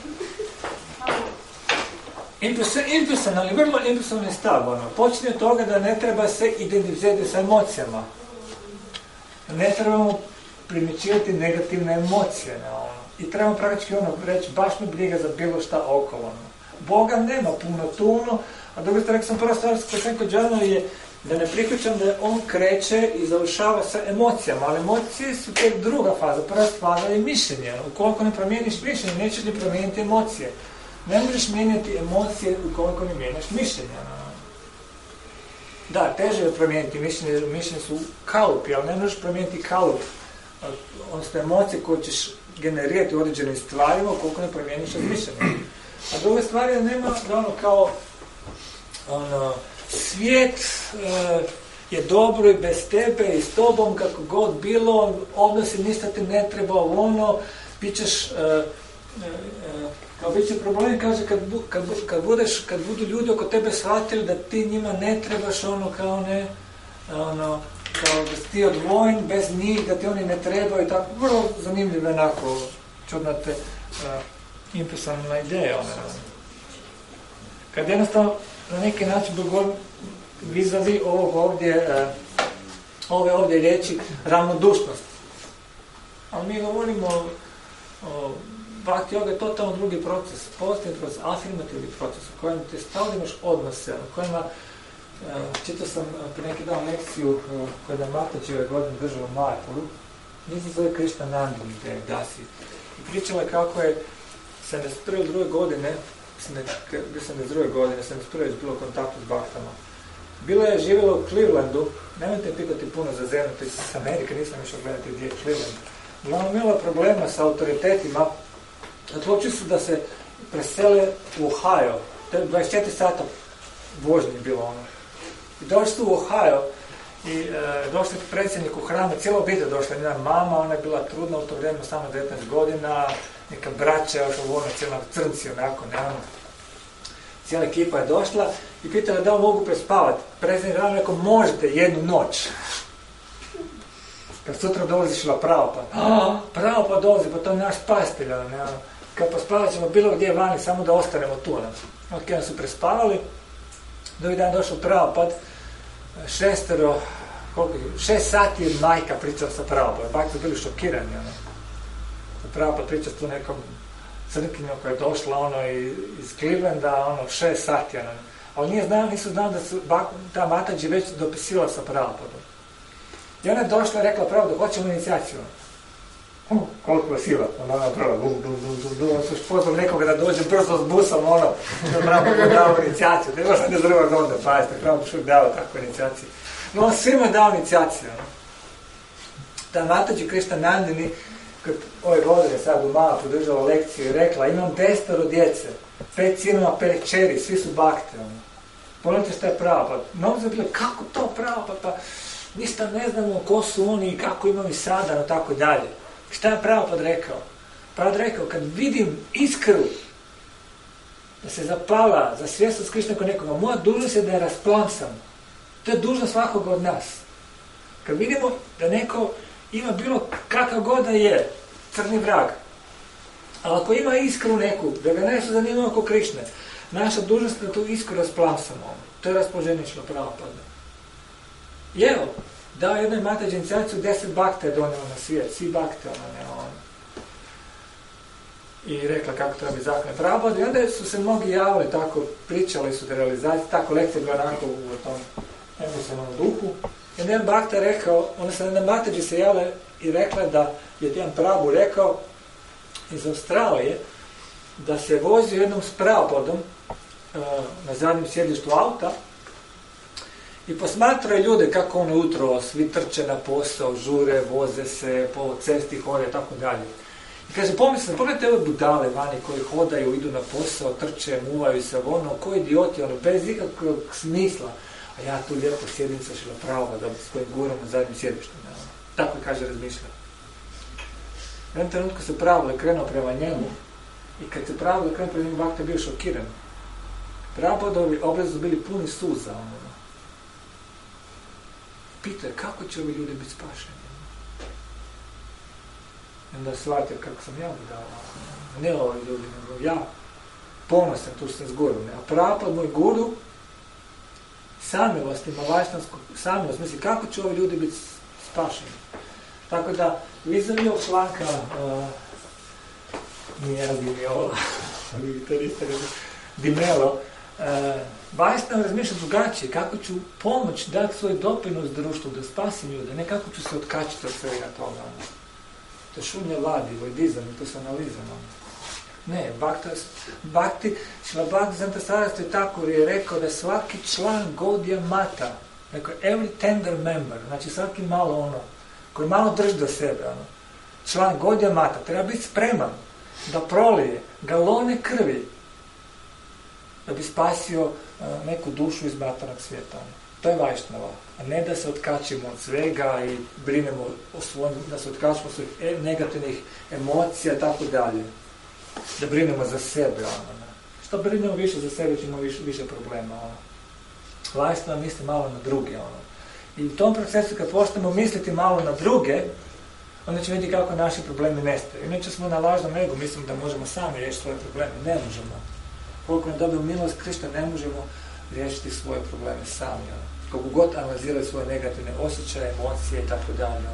Impresionalni, vrlo impresionalni stav, ono. Počinje od toga da ne treba se identificirati sa emocijama. Ne trebamo primjećivati negativne emocije, ono. I trebamo praktički reći, baš me briga za bilo šta okolo, ono. Boga nema puno tuno, a drugo ste rekao sam prva stvar s kod Džana je da ne prihvaćam da on kreće i završava sa emocijama, ali emocije su tek druga faza, prva faza je mišljenje. Ukoliko ne promijeniš mišljenje, nećeš li promijeniti emocije. Ne možeš mijenjati emocije ukoliko ne mijenjaš mišljenja. Da, teže je promijeniti mišljenje, mišljenje su kalupi, ali ne možeš promijeniti kalup. Odnosno emocije koje ćeš generirati u određenim stvarima ukoliko ne promijeniš mišljenje. A druga stvar je nema da kao svijet je dobro i bez tebe i s tobom kako god bilo, odnosi ništa ti ne treba, bit ćeš kao bit će problem, kaže, kad budu ljudi oko tebe shvatili da ti njima ne trebaš, kao da si ti odvojen bez njih, da ti oni ne trebaju, tako, vrlo zanimljivo onako, čudnate, impresivna ideja, kad jednostavno na neki način vizavi ovog ove ovdje riječi ravnodušnost. Ali mi govorimo o bhakti yoga je totalno drugi proces, pozitivni proces, afirmativni proces, u kojem te stalno imaš odnose, u kojima, čitao sam prije neki dan lekciju koju je Mataji ove godine držala u Majapuru, mislim zove Krishnanandini Dasi, i pričala je kako je 72. godine, mislim da je 72. godine, 71. je bilo u kontaktu s Bhaktama. Bila je živjela u Clevelandu, nemojte pitati puno za zemlju, to je iz Amerike, nisam išao gledati gdje je Cleveland. Uglavnom imala problema sa autoritetima, odlučili su da se presele u Ohio, to je 24 sata vožnje bilo ono. I došli su u Ohio i došli predsjednik u hrama, cijela obitelj došla, njena mama, ona je bila trudna u to vrijeme, samo 19 godina, neka braća, još ovo ono, cijela crnci onako, ne. Cijela ekipa je došla i pitala da li mogu prespavati. Predsjednik hrama rekao, možete jednu noć. Kad sutra dolaziš na Prabhupada, Prabhupada dolazi, pa to je naš spasitelj, ne. Kad pospavat ćemo bilo gdje vani, samo da ostanemo tu. Ok, oni su prespavali, drugi dan došao Prabhupada, 6 sati je majka pričala sa Prabhupada, bak su bili šokirani. Prabhupada priča s tu nekom crnkinjom koja je došla iz Clevelanda, 6 sati. Ali nisu znali da su ta Mataji već dopisila sa Prabhupadom. I ona je došla i rekla Prabhupada, hoćemo inicijaciju. Koliko je sila? Ona prava, su pozvali nekoga da dođe brzo s busom, da Prabhupada dao inicijaciju. Da je 82. godine, pazite, Prabhupada što je dao takvu inicijaciju. No, on svima je dao inicijaciju. Ta Mataji Krishnanandini, kad ove godine sad u Mala podržala lekciju i rekla, imam 10 djece, 5 sinova, 5 kćeri, svi su bakte. Pogledajte što je Prabhupada. Mnogo su bili, kako to Prabhupada? Pa ništa ne znamo ko su oni i kako imam i sadano, tako dalje. Šta je Prabhupada rekao? Prabhupada rekao, kad vidim iskru da se zapala za svjesnost Krišne kod nekoga, moja dužnost je da je rasplamsam. To je dužnost svakoga od nas. Kad vidimo da neko ima bilo kakav god da je, crni vrag, ali ako ima iskru neku, da ga nešto zanima oko Krišne, naša dužnost je da tu iskru rasplamsamo. To je raspoloženje šlo Prabhupada. I evo, dao jednoj Mataji inicijaciju, 10 bakte je donijela na svijet, svi bakte I rekla kako treba biti zakon Prabhupada. I onda su se mnogi javili tako, pričali su da realizaciji, tako lekcija bila onako u tom emocionalnom duhu. I jedan bakta rekao, onda se na Mataji se javila i rekla da je jedan Prabhu rekao iz Australije da se vozio jednom s Prabhupodom na zadnjem sjedištu auta i posmatraju ljude kako ono jutro, svi trče na posao, žure, voze se, po cesti hode, tako dalje. I kaže, pogledajte ove budale vani koji hodaju, idu na posao, trče, muvaju se, koji idioti, bez ikakvog smisla. A ja tu lijepo sjedim sa Šrila Prabhupada s kojim guram na zadnjem sjedištu. Tako kaže razmišljao. U jednom trenutku se Prabhupada krenuo prema njemu i kad se Prabhupada krenuo prema njemu, Bhakta je bio šokiran. Prabhupadovi obrazi su bili puni suza. Pitao je kako će ovi ljudi biti spašeni. I onda je shvatio kako sam ja budala. Ne ovi ljudi, nego ja. Ponosan, tu sam s gurom. A Prabhupada, moj guru, samilost ima vajšnavsku samilost. Misli, kako će ovi ljudi biti spašeni. Tako da, vizavi ovog članka nije Dimelo, Dimelo, Vajšnav razmišlja drugačije, kako ću pomoć dati svoj doprinos društvu, da spasim ljude, ne kako ću se otkačiti od svega toga. To je šunja vadi, vajdizam i personalizam. Ne, Šrila Bhaktisiddhanta Sarasvati Thakur je rekao da svaki član Gaudiya Mata, rekao, every tender member, znači svaki malo koji malo drži do sebe, član Gaudiya Mata, treba biti spreman da prolije galone krvi da bi spasio neku dušu iz materijalnog svijeta. To je Vajšnava. A ne da se otkačimo od svega i brinemo da se otkačimo od svojih negativnih emocija, tako dalje. Da brinemo za sebe. Što brinemo više za sebe, ćemo više problema. Vajšnava misli malo na druge. I u tom procesu kad počnemo misliti malo na druge, onda ćemo vidjeti kako naši problemi nestaju. Inače smo na lažnom egu, mislimo da možemo sami riješiti svoje probleme. Ne možemo. Koliko ne dobijemo milost Krista, ne možemo riješiti svoje probleme sami. Koliko god analiziraju svoje negativne osjećaje, emocije i tako dalje.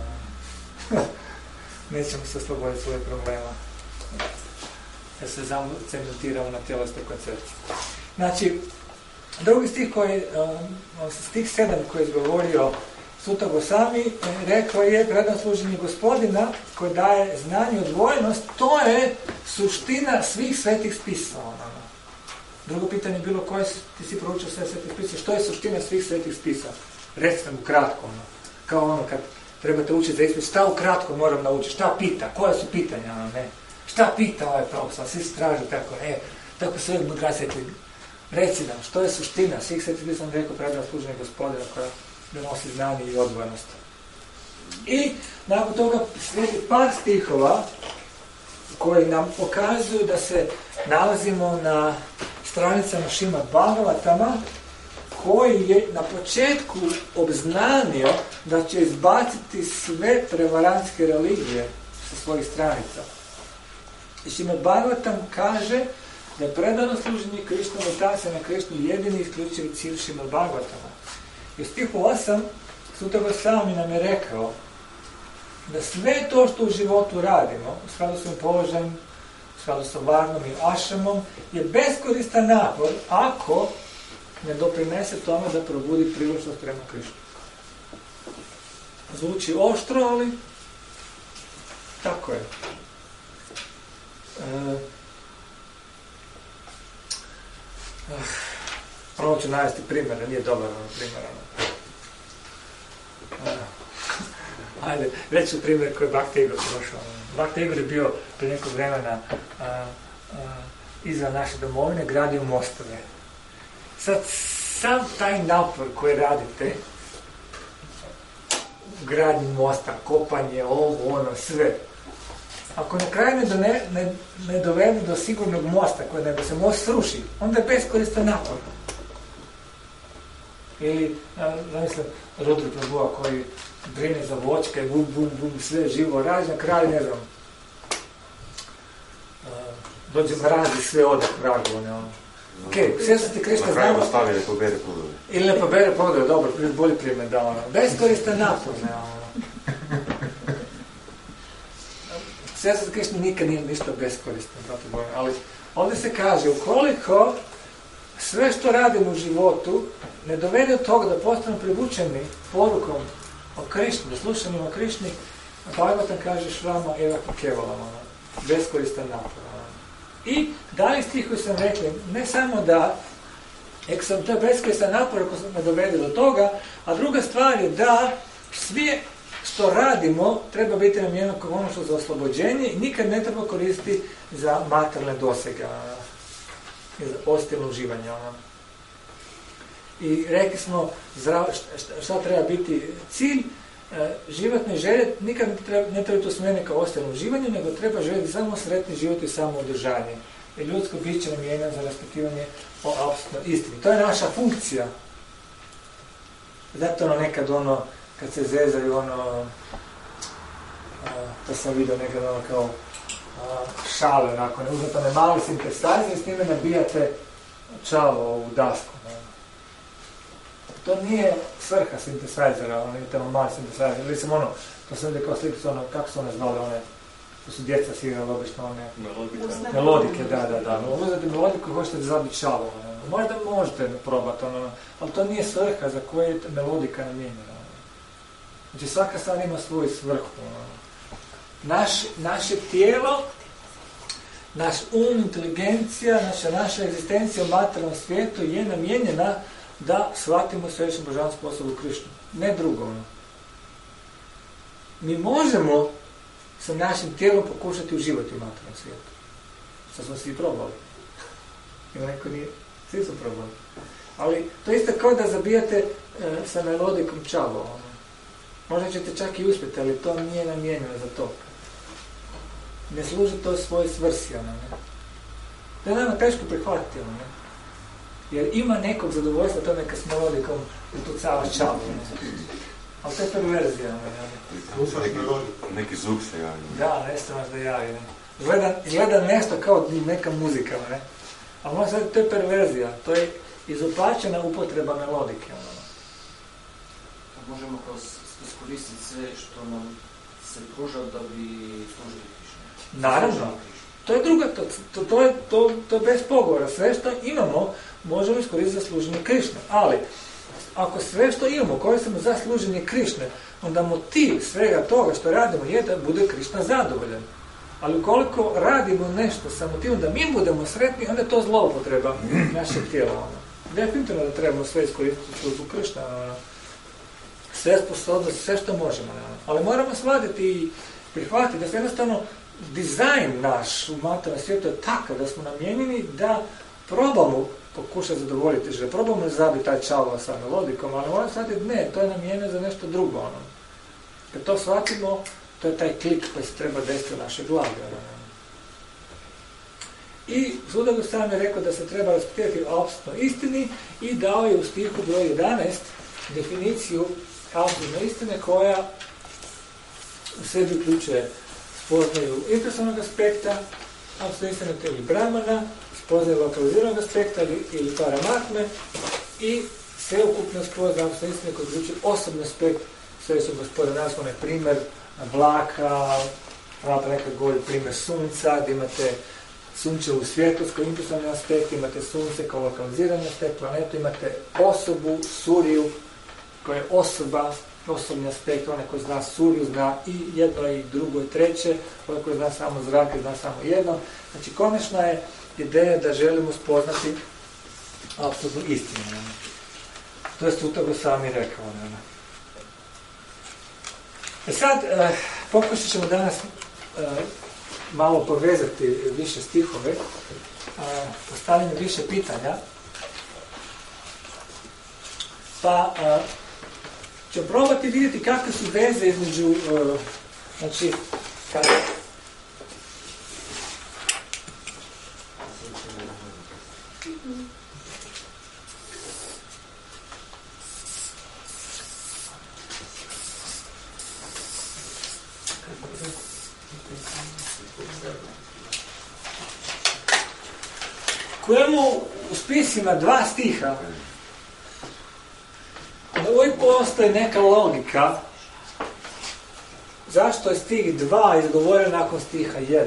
Nećemo se osloboditi svoje problema. Da se cementiramo na tjelesnoj koncepciji. Znači, drugi stih stih 7 koji je izgovorio Suta Gosami, rekao je predan služenje Gospodina koji daje znanje i odvojenost, to je suština svih svetih spisa. Drugo pitanje je bilo koje ti si proučio sve svetih spisa, što je suština svih svetih spisa? Recite mu kratko, kao kad trebate učiti za ispit, šta ukratko moram naučiti, šta pita, koja su pitanja, ne? Šta pita ovaj profesor, svi se traže tako sve mudraci, reci nam, što je suština svih svetih spisa, sam rekao predan služenje Gospodina koja donosi znanje i odvojenost. I nakon toga slijedi par stihova koji nam pokazuju da se nalazimo na stranicama Šrimad Bhagavatama, koji je na početku obznanio da će izbaciti sve prevarantske religije sa svojih stranica. I Šrimad Bhagavatam kaže da je predano služenje Krišnu, meditacija na Krišnu jedini isključivi cilj Šrimad Bhagavatama. I u stihu 8 Suta Gosami nam je rekao da sve to što u životu radimo, u skladu s ovim položajem, u skladu sa varnom i ašramom, je beskoristan napor ako ne doprinese tome da probudi privlačnost prema Krišnu. Zvuči oštro, ali tako je. Prvo ću navesti primjer, nije dobar primjer. Ajde, reći primjer koji je Bhakti Igor prošao. Bhakti Igor je bio prije nekog vremena izvan naše domovine, gradio mostove. Sad, sam taj napor koji radite, gradnje mosta, kopanje, ovo, ono, sve, ako na kraju ne dovede do sigurnog mosta, nego se most sruši, onda je beskoristan napor. Ili, zamislim, Rudra Prabhuva koji brine za voćke, bum, bum, bum, sve živo radi, na kraju, ne znam, dođe mraz i sve ode vragu, ne ono. Sve su ti Krišna znamo... Na kraju ostavi ili pobere plodove. Ili ne pobere plodove, dobro, bolji primjer da ono. Beskoristan napor, ne ono. Sve su ti Krišna nikad nije ništa beskoristan, ali ovdje se kaže, ukoliko sve što radimo u životu ne dovede od toga da postanemo privučeni porukom o Krišni, da slušanjem o Krišni, Bhagavatam kaže Šrama Evaka Kevalam, beskoristan napor. I dalje stih koji sam rekli, ne samo da to je beskoristan napor ako se ne dovede do toga, a druga stvar je da sve što radimo treba biti namijenjeno kao ono što za oslobođenje i nikad ne treba koristiti za materijalne dosege i za pozitivno uživanje. I rekli smo šta treba biti cilj, životne želje, nikad ne treba to smijeniti kao ostalo uživanje, nego treba željeti samo sretni život i samo održanje. I ljudsko biće namijenjeno za raspitivanje o apsolutnoj istini. To je naša funkcija. Zato nekad kad se zezaju to sam vidio nekad kao šale, onako, ne uzmete one mali sintesajzer i s time nabijate čalo u dasku. To nije svrha sintesajzera, ono je tamo mali sintesajzer. Ili sam to sam vidio kao sliku, kako su one zvale, to su djeca svirali obično, melodike, da. Uzeti melodiku i hoćete da zabiti šalo. Možda možete probati, ali to nije svrha za koje je melodika namijenjena. Znači svaka stvar ima svoju svrhu. Naše tijelo, naš inteligencija, naša egzistencija u materijalnom svijetu je namijenjena da shvatimo svećnu božansku osobu Krišnu. Ne drugo. Mi možemo sa našim tijelom pokušati uživati u materijalnom svijetu. Što smo svi probali. Ili neko nije? Svi su probali. Ali to je isto kao da zabijate sa melodikom čalo. Možda ćete čak i uspjeti, ali to nije namijenjeno za to. Ne služi to svoj svrsi. To je nama teško prihvatiti. Jer ima nekog zadovoljstva to neka s melodikom utucava čalo. Ali to je perverzija. Neki zvuk se javi. Da, nešto nas da javi. Gleda nešto kao neka muzika, ne? Ali možda to je perverzija, to je izopačena upotreba melodike. Možemo iskoristiti sve što nam se pruža da bi služili Krišnu. Naravno. To je druga, to je bez pogovora. Sve što imamo možemo iskoristiti za služenje Krišne. Ali, ako sve što imamo koristimo za služenje Krišne, onda motiv svega toga što radimo je da bude Krišna zadovoljan. Ali ukoliko radimo nešto sa motivom da mi budemo sretni, onda je to zloupotreba našeg tijela. Definitivno da trebamo sve iskoristiti u službu Krišne. Sve sposobnosti, sve što možemo. Ali moramo shvatiti i prihvatiti da se jednostavno dizajn naš u materijalnom svijetu je takav da smo namijenjeni da probamo pokušati zadovoljiti želje, probamo zabiti taj čavao sa melodikom, ali moramo shvatiti ne, to je namijenjeno za nešto drugo. Kad to shvatimo, to je taj klik koji se treba desiti u našoj glavi. I Suda Gosvami je rekao da se treba raspitivati o apsolutnoj istini i dao je u stihu broj 11 definiciju apsolutne istine koja u sebi uključuje spoznaju impresivnog aspekta, apsolutne istine ili brahmana, spoznaju lokaliziranog aspekta ili paramatme i sveukupno spoznaju apsolutne istine koji uključuje osobni aspekt svećnog gospodina. Nasko je primjer vlaka, nekad govori primjer sunca, gdje imate sunčevu svjetlost kao impresivni aspekt, imate sunce kao lokalizirani aspekt, planetu, imate osobu, suriju, koja je osoba, osobni aspekt, onaj koji zna suriju, zna i jedno i drugo i treće, onaj koji zna samo zrak, zna samo jedno. Znači, konačna je ideja da želimo spoznati apsolutnu istinu. To je Suta Gosvami rekao. Sad, pokušat ćemo danas malo povezati više stihove, postavljamo više pitanja, pa ćemo probati vidjeti kakve su veze između, znači, kada kojemu u spisima 2 stiha uvijek postoji neka logika zašto je stih 2 izgovoren nakon stiha 1.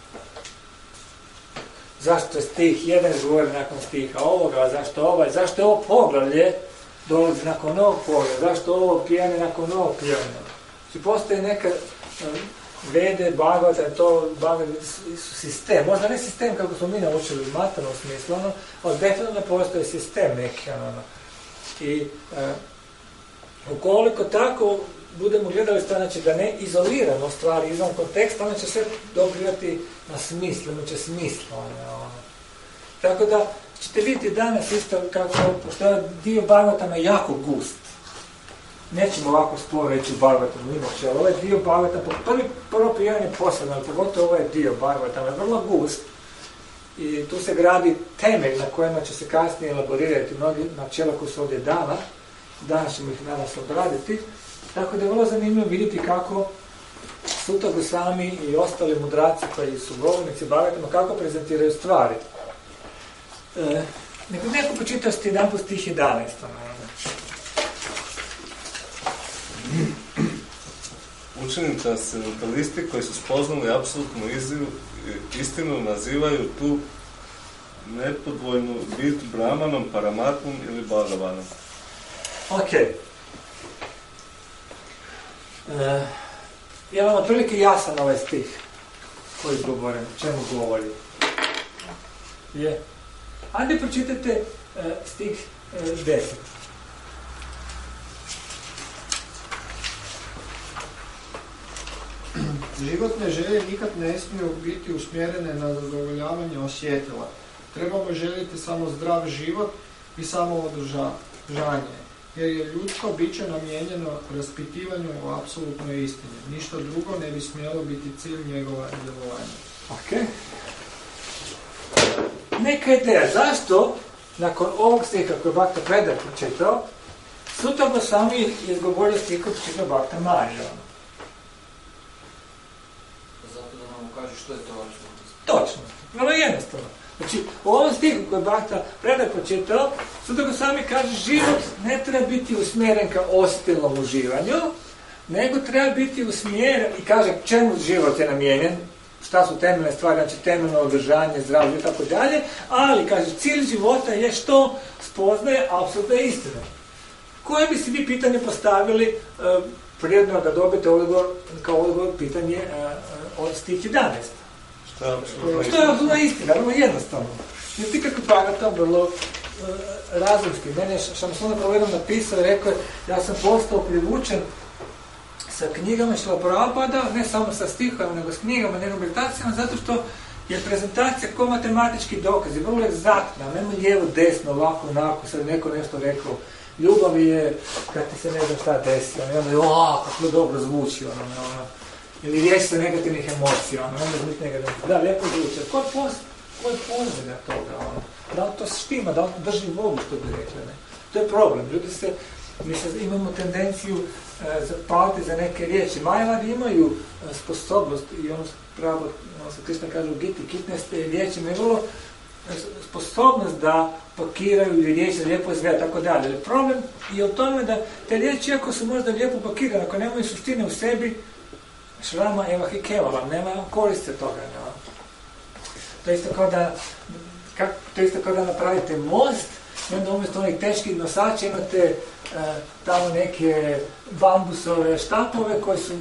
Zašto je stih 1 izgovoren nakon stiha ovoga, zašto je ovo poglavlje dolazi nakon ovog poglavlja, zašto ovo pijanje nakon ovog pijanja. Znači postoji neka Vede, Bhagavata, to su sistem, možda ne sistem kako smo mi naučili u materijalnom smislu, ali definitivno postoji sistem neki. I ukoliko tako budemo gledali stvari, znači da ne izoliramo stvari izvan konteksta, onda će sve dobivati na smislu, imaće smisla. Tako da ćete vidjeti danas isto kako, pošto je dio Bhagavatama jako gust. Nećemo ovako sporo reći u Bhagavatamu inače, ali ovaj dio Bhagavatama, prvo prijavanje posebno, ali pogotovo ovaj dio Bhagavatama je vrlo gust i tu se gradi temelj na kojima će se kasnije elaborirati mnogi načela koji su ovdje dana. Danas ćemo ih danas obraditi. Tako da je vrlo zanimljivo vidjeti kako Suta Gosvami i ostali mudraci koji su govornici Bhagavatama, kako prezentiraju stvari. Neko počitao ste jedan po stih 11. Učeni transcendentalisti koji su spoznali apsolutnu istinu nazivaju tu nepodvojnu bit brahmanom, paramatmom ili bhagavanom. Ok. Je vam otprilike jasan ovaj stih koji je govoren, o čemu govori? Je. Ajde pročitajte stih 10. Životne želje nikad ne smiju biti usmjerene na zadovoljavanje osjetila. Trebamo željeti samo zdrav život i samo održanje, jer je ljudsko biće namijenjeno raspitivanju o apsolutnoj istini. Ništa drugo ne bi smjelo biti cilj njegova djelovanja. Ok. Neka ideja. Zašto nakon ovog stiha koji je Bhakta Predar pročitao, Sutra Gosvami je izgovorio stihu Čitva Bhakta Marija. Zato da nam ukaže što je to apsolutno. Točno, vrlo jednostavno. Znači, u ovom stihu koji Bhakta predaj počitao, Sutra Gosvami kaže život ne treba biti usmjeren ka osjetilnom uživanju, nego treba biti usmjeren i kaže čemu život je namijenjen, šta su temeljne stvari, znači temeljno održanje, zdravlje i tako dalje, ali kaže cilj života je što spoznaje apsolutne istine. Koje bi si vi pitanje postavili, prirodno da dobijete odgovor, kao odgovor pitanje od stih 11. Što je apsolutna istina, vrlo jednostavno. Jer ti kako Bhagavatam vrlo razumski. Mene je Šamsuna Prabhupada napisao i rekao je, ja sam postao privučen sa knjigama Šrila Prabhupada, ne samo sa stihovima, nego s knjigama, nego meditacijama, zato što je prezentacija kao matematički dokazi, vrlo egzaktna, nema lijevo, desno, ovako, onako, sad neko nešto rekao, ljubav je kad ti se ne znam šta desi, i onda je, kako dobro zvuči, ili riješi se negativnih emocija, onda zvuči negativnih, da, lijepo zvuči, ko je pozadnja toga, da li to štima, da li to drži vodu, što bi rekli, ne? To je problem, ljudi se, mi imamo tendenciju zapaliti za neke riječi. Majlari imaju sposobnost i ono pravo, se Krishna kaže u Giti, kitne riječi imaju vrlo sposobnost da pakiraju riječi lijepo izgleda, tako dalje. Ali problem je u tome da te riječi, ako su možda lijepo pakirane, ako nemaju suštine u sebi, šrama evah i kevala, nema koriste toga. No. To je isto kao da napravite most, i onda umjesto onih teških nosača imate tamo neke bambusove štapove koje su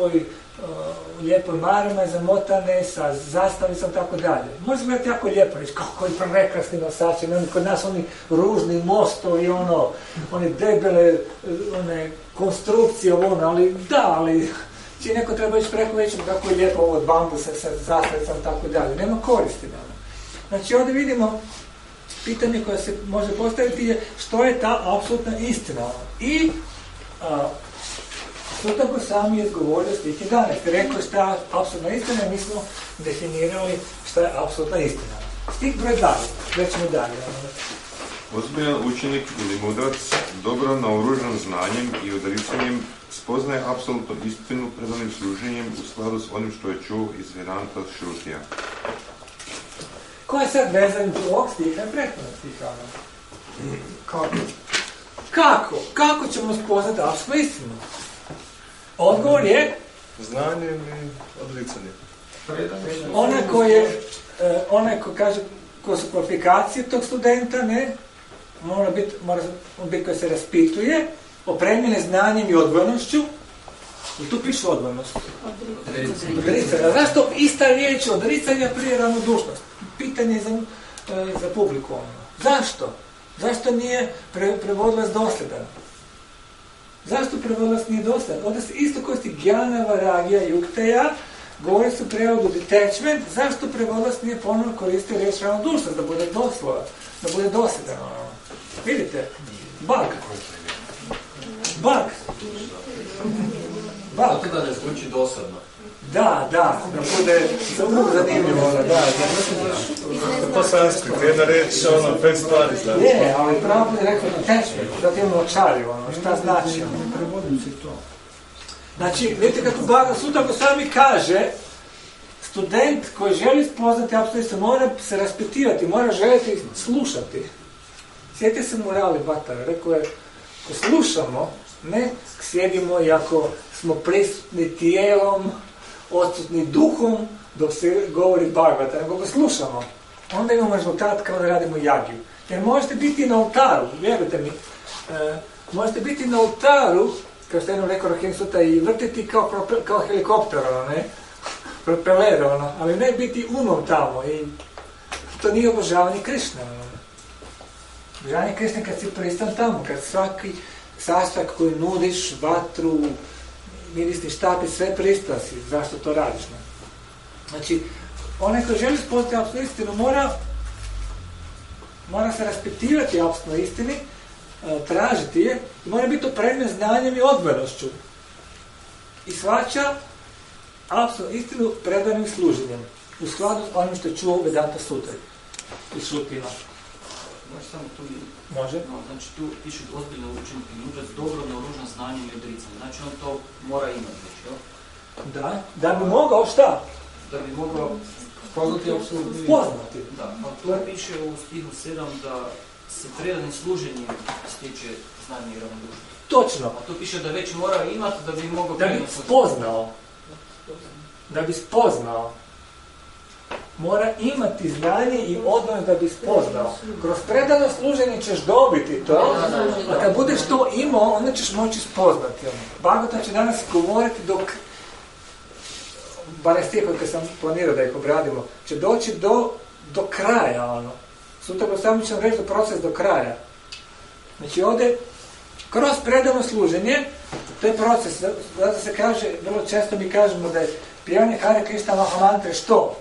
u lijepoj marama zamotane sa zastavicom tako dalje. Može gledati jako lijepo, reći kako je prekrasni nosači, kod nas oni ružni mostovi, one debele one konstrukcije, ali će neko treba ići preko većem kako je lijepo ovo od bambusa sa zastavicom tako dalje. Nema koristi. Znači ovdje vidimo pitanje koje se može postaviti je što je ta apsolutna istina. I Sutra Gosvami je izgovorio stih 11. Rekao šta je apsolutna istina i mi smo definirali šta je apsolutna istina. Stih broj 2. Rećemo dalje. Ozbiljan učenik ili mudrac, dobro naoružan znanjem i odricanjem, spoznaje apsolutnu istinu predanim služenjem u skladu s onim što je čuo iz Vedanta Šrutija. Ko je sad vezan u ovog stiha i prethodnog stiha? Kako ćemo spoznati apsolutnu istinu? Odgovor je znanjem i odricanjem. Onaj ko kaže koje su kvalifikacije tog studenta, ne, mora biti koji se raspituje, opremljene znanjem i odvojnošću. I tu piše odvojnost. Odricanje. Zašto ista riječ odricanja prije ravnodušnost? Pitanje za publiku. Zašto? Zašto nije prevodilac dosljedan? Zašto prevodilac nije dosljedan? Onda se isto koji ste Gjana, Varagija, Jukteja, govori se u prevodu detachment, zašto prevodilac nije ponovno koristio riječ ravnodušnost, da bude doslova, da bude dosljedan? Vidite? Bug. Zato da ne zvuči dosadno. Da bude zanimljivo. To sanskrit, jedna reč, 5 stvari znači. Je, ali pravo je rekao detachment, da ti imamo očarju, šta znači? Prevodim se to. Znači, vidite kako Sutra Gosvami kaže, student koji želi spoznati apsolutno mora se raspitivati, mora željeti slušati. Sjetite se morali Bhattara, rekao je, ako slušamo, ne sjedimo i ako smo prisutni tijelom, odsutni duhom, dok se govori Bhagavata, nego ga slušamo, onda imamo rezultat kao da radimo jagiju. Jer možete biti na oltaru, vjerujte mi, možete biti na oltaru, kao što jednom rekao Rahin Sutta, i vrtiti kao helikopter, ne? Propeler, ali ne biti umom tamo. I to nije obožavanje Krišne. Obožavanje Krišne kad si pristan tamo, kad svaki sastojak koji nudiš, vatru, mirisni štapi, sve pristan si. Zašto to radiš? Ne? Znači, onaj koji želi spoznati apsolutnu istinu mora se raspitivati apsolutnoj istini, tražiti je i mora biti opremljen znanjem i odvojnošću. I shvaća apsolutnu istinu predanim služenjem, u skladu s onim što je čuo Vedanta Sutri i Šrutima. Može samo tu Može? No, znači tu piše ozbiljno učenike mudrost, dobro naoružan znanjem i odricanjem. Znači on to mora imati već, jel? Da bi mogao šta? Da bi mogao Spoznati apsolutno. Spoznati. Da, pa tu piše u stihu 7 da se predanim služenjem stiče znanje i ravnodušnost. Točno. A tu piše da već mora imati da bi mogao Da bi spoznao. Da bi spoznao. Mora imati znanje i odnos da bi spoznao. Kroz predano služenje ćeš dobiti to, a kad budeš to imao, onda ćeš moći spoznati. Bhagavatam će danas govoriti dok, barem stih koji sam planirao da ih obradimo, će doći do kraja. Sutra postavljamo ćemo reći do proces do kraja. Znači ovdje, kroz predano služenje, to je proces. Zato se kaže, vrlo često mi kažemo da je pjevanje Hare Krishna Mahamantre što?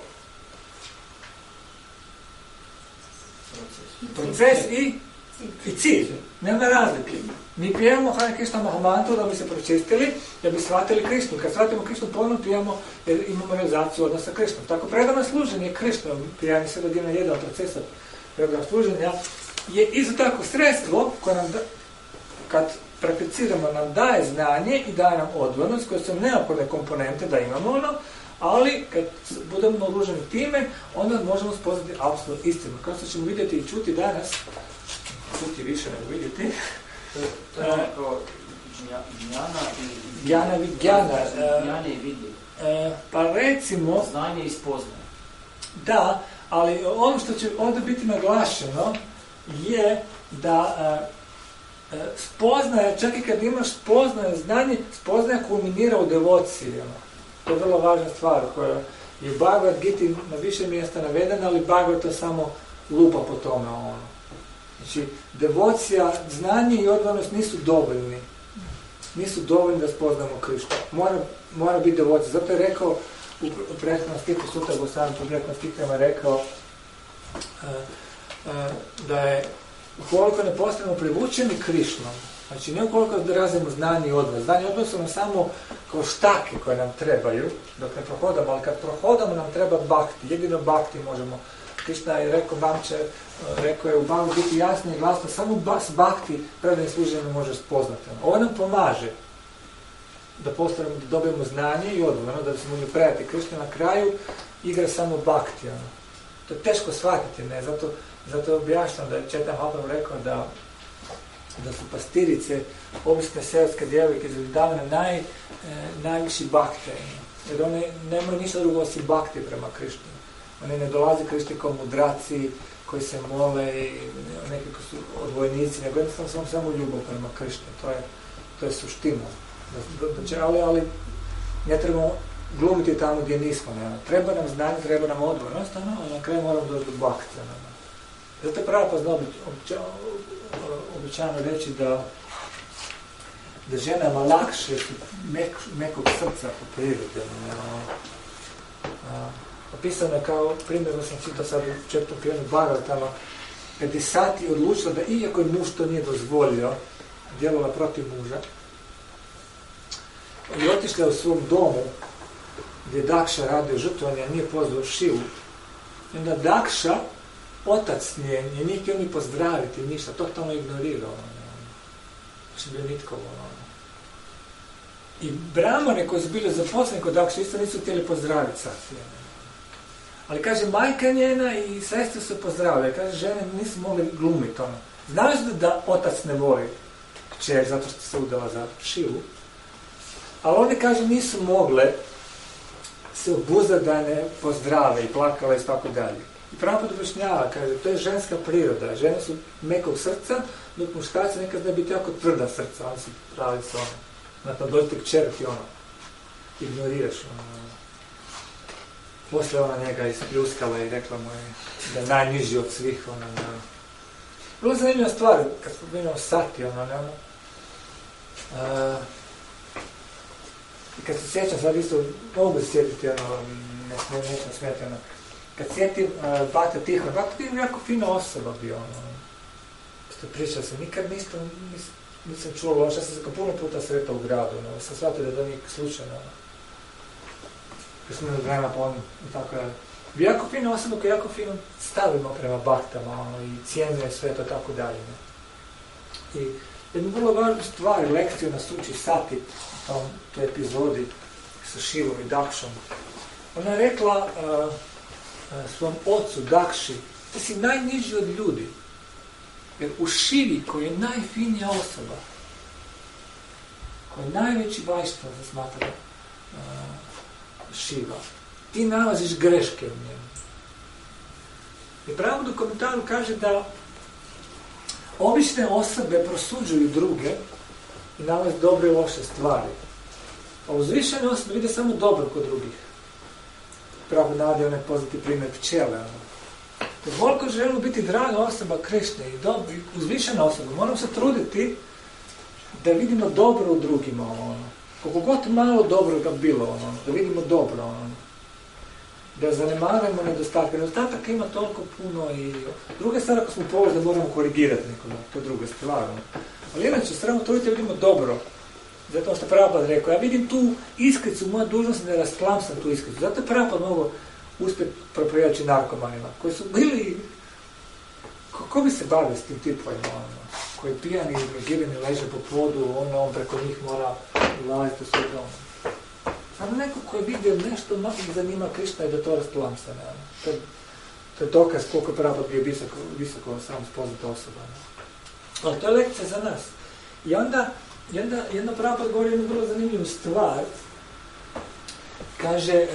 Proces i cilj. Nema razlike. Mi pijemo Hare Krishna Mahamantru da bi se pročistili, da bi shvatili Krishnu. Kad shvatimo Krishnu ponovno pijemo jer imamo realizaciju odnosa Krishnom. Tako predano služenje Krishnom, pijanje se rodina jedan od procesa predano služenja, je isto tako sredstvo koje nam kad prakticiramo nam daje znanje i daje nam odvojenost koje su neophodne komponente da imamo ali kad budemo naoružani time, onda možemo spoznati apsolutnu istinu. Kao što ćemo vidjeti i čuti danas, čuti više nego vidjeti. To je onako Gnjana i vidljiv. Pa recimo... Znanje i spoznaje. Da, ali ono što će ovdje biti naglašeno je da spoznaje, čak i kad imaš spoznaje znanje, spoznaje kulminira u devociji. To je vrlo važna stvar koja je u Bhagavad Giti na više mjesta navedena, ali Bhagavad to samo lupa po tome. Znači, devocija, znanje i odvanost nisu dovoljni. Nisu dovoljni da spoznamo Krishnu. Mora biti devocija. Zato je rekao u prethodnom stihu, Sutra Goswami u prethodnom stihama rekao da je ukoliko ne postanemo privučeni Krishnom, znači ne ukoliko da razvijemo znanje i odnos. Znanje i odnos su nam samo kao štake koje nam trebaju dok ne prohodamo, ali kad prohodamo nam treba bhakti. Jedino bhakti možemo. Krishna je rekao je u Bhagavad biti jasno i glasno, samo s bhakti predanim služenjem može spoznati. Ovo nam pomaže da postanemo, da dobijemo znanje i odvojeno, da se možemo predati Krishna na kraju, igra samo bhakti. To je teško shvatiti, ne? Zato je objašnjeno da je Chaitanya Mahaprabhu rekao da su pastirice, obične seoske djevojke zavljavane najviši bhakte. Jer one nemaju ništa drugo osim bhakti prema Krishnu. Oni ne dolaze Krishni kao mudraci koji se mole i neki ko su odvojnici, nego jednostavno samo ljubav prema Krishnu. To je suština. Ali ne trebamo glumiti tamo gdje nismo. Treba nam znanje, treba nam odvojnost, ali na kraju moramo doći do bhakti. Zato je pravo poznao običajno reći da ženama lakše su mekog srca po prirodi. Opisano je kao primjer, sam čitao sad u četvrtom pijenu Bhagavatama, kad je Sati odlučila da iako je muž to nije dozvolio, djelovala protiv muža, i otišla u svom domu gdje je Dakša radio žrtvovanje, a nije pozvao Šivu. I onda Dakša, otac njen, je nije htio ni pozdraviti ništa, totalno ignorirao. Znači bio nitko. I brahmane koji su bili zaposleni kod Dakša isto nisu htjeli pozdraviti Sati. Ali kaže, majka njena i sestre su pozdravile. Kaže, žene nisu mogli glumiti ono. Znaš da otac ne voli kćer zato što se udala za Šivu, ali one, kaže, nisu mogle se obuzati da ne pozdrave i plakale i tako dalje. I Prabhupada objašnjava, kaže, to je ženska priroda. Žene su mekog srca, dok muškarci nekad ne biti jako tvrda srca. Oni su pravi se ono. Znatno, dođete kćerki ono. Ignoriraš ono. Poslije ona njega ispljuskala i rekla mu je da je najniži od svih. Vrlo zanimljiva stvar, kad spomenuo Sati, i kad se sjećam, sad isto mogu se sjetiti, nećemo smijeti, kad sjetim Bhakta Tihon, Bhakta Tihon je jako fina osoba bio, što pričao sam, nikad nisam čuo loše, ja sam se puno puta sretao u gradu, sam shvatio da je to nije slučajno. Kad smo imali vremena po onim, tako je, jako fina osoba koja jako fino stavimo prema baktama i cijenuje sve to tako dalje. Ne? I jednu vrlo važnu stvar, lekciju nas uči Sati u toj epizodi sa Šivom i Dakšom. Ona je rekla svom ocu Dakši, ti si najniži od ljudi. Jer u Šivi, koji je najfinija osoba, koji je najveći vajštva za smatra Šiva, ti nalaziš greške u njemu. I pravo u komentaru kaže da obične osobe prosuđuju druge i nalaze dobre i loše stvari. A uzvišene osobe vide samo dobro kod drugih. Pravo nade onaj poznati primjer pčele. Koliko želimo biti draga osoba Krišne i uzvišena osoba, moramo se truditi da vidimo dobro u drugima. Koliko god malo dobro ga bilo, da vidimo dobro. Da zanemarujemo nedostatke. Nedostatak ima toliko puno i druga stvar ako smo povijek da moramo korigirati nekoga, to je druga stvar. Ali inače, trebamo truditi da vidimo dobro. Zato što Prabhupada rekao, ja vidim tu iskricu, moja dužnost da rasplamsam tu iskricu. Zato je Prabhupada mogo uspjeti propovijedajući narkomanima, koji su bili, ko bi se bavio s tim tipovima, koji pijani i drogirani leže po podu, on preko njih mora ulaziti u svoj dom. Samo neko koji je vidio nešto, malo zanima Krišna i da to rasplamsa. To je dokaz koliko je Prabhupada bio visoko sam spoznata osoba. Ali to je lekcija za nas. I onda jedno Prabhupada govori jednu vrlo zanimljivu stvar. Kaže,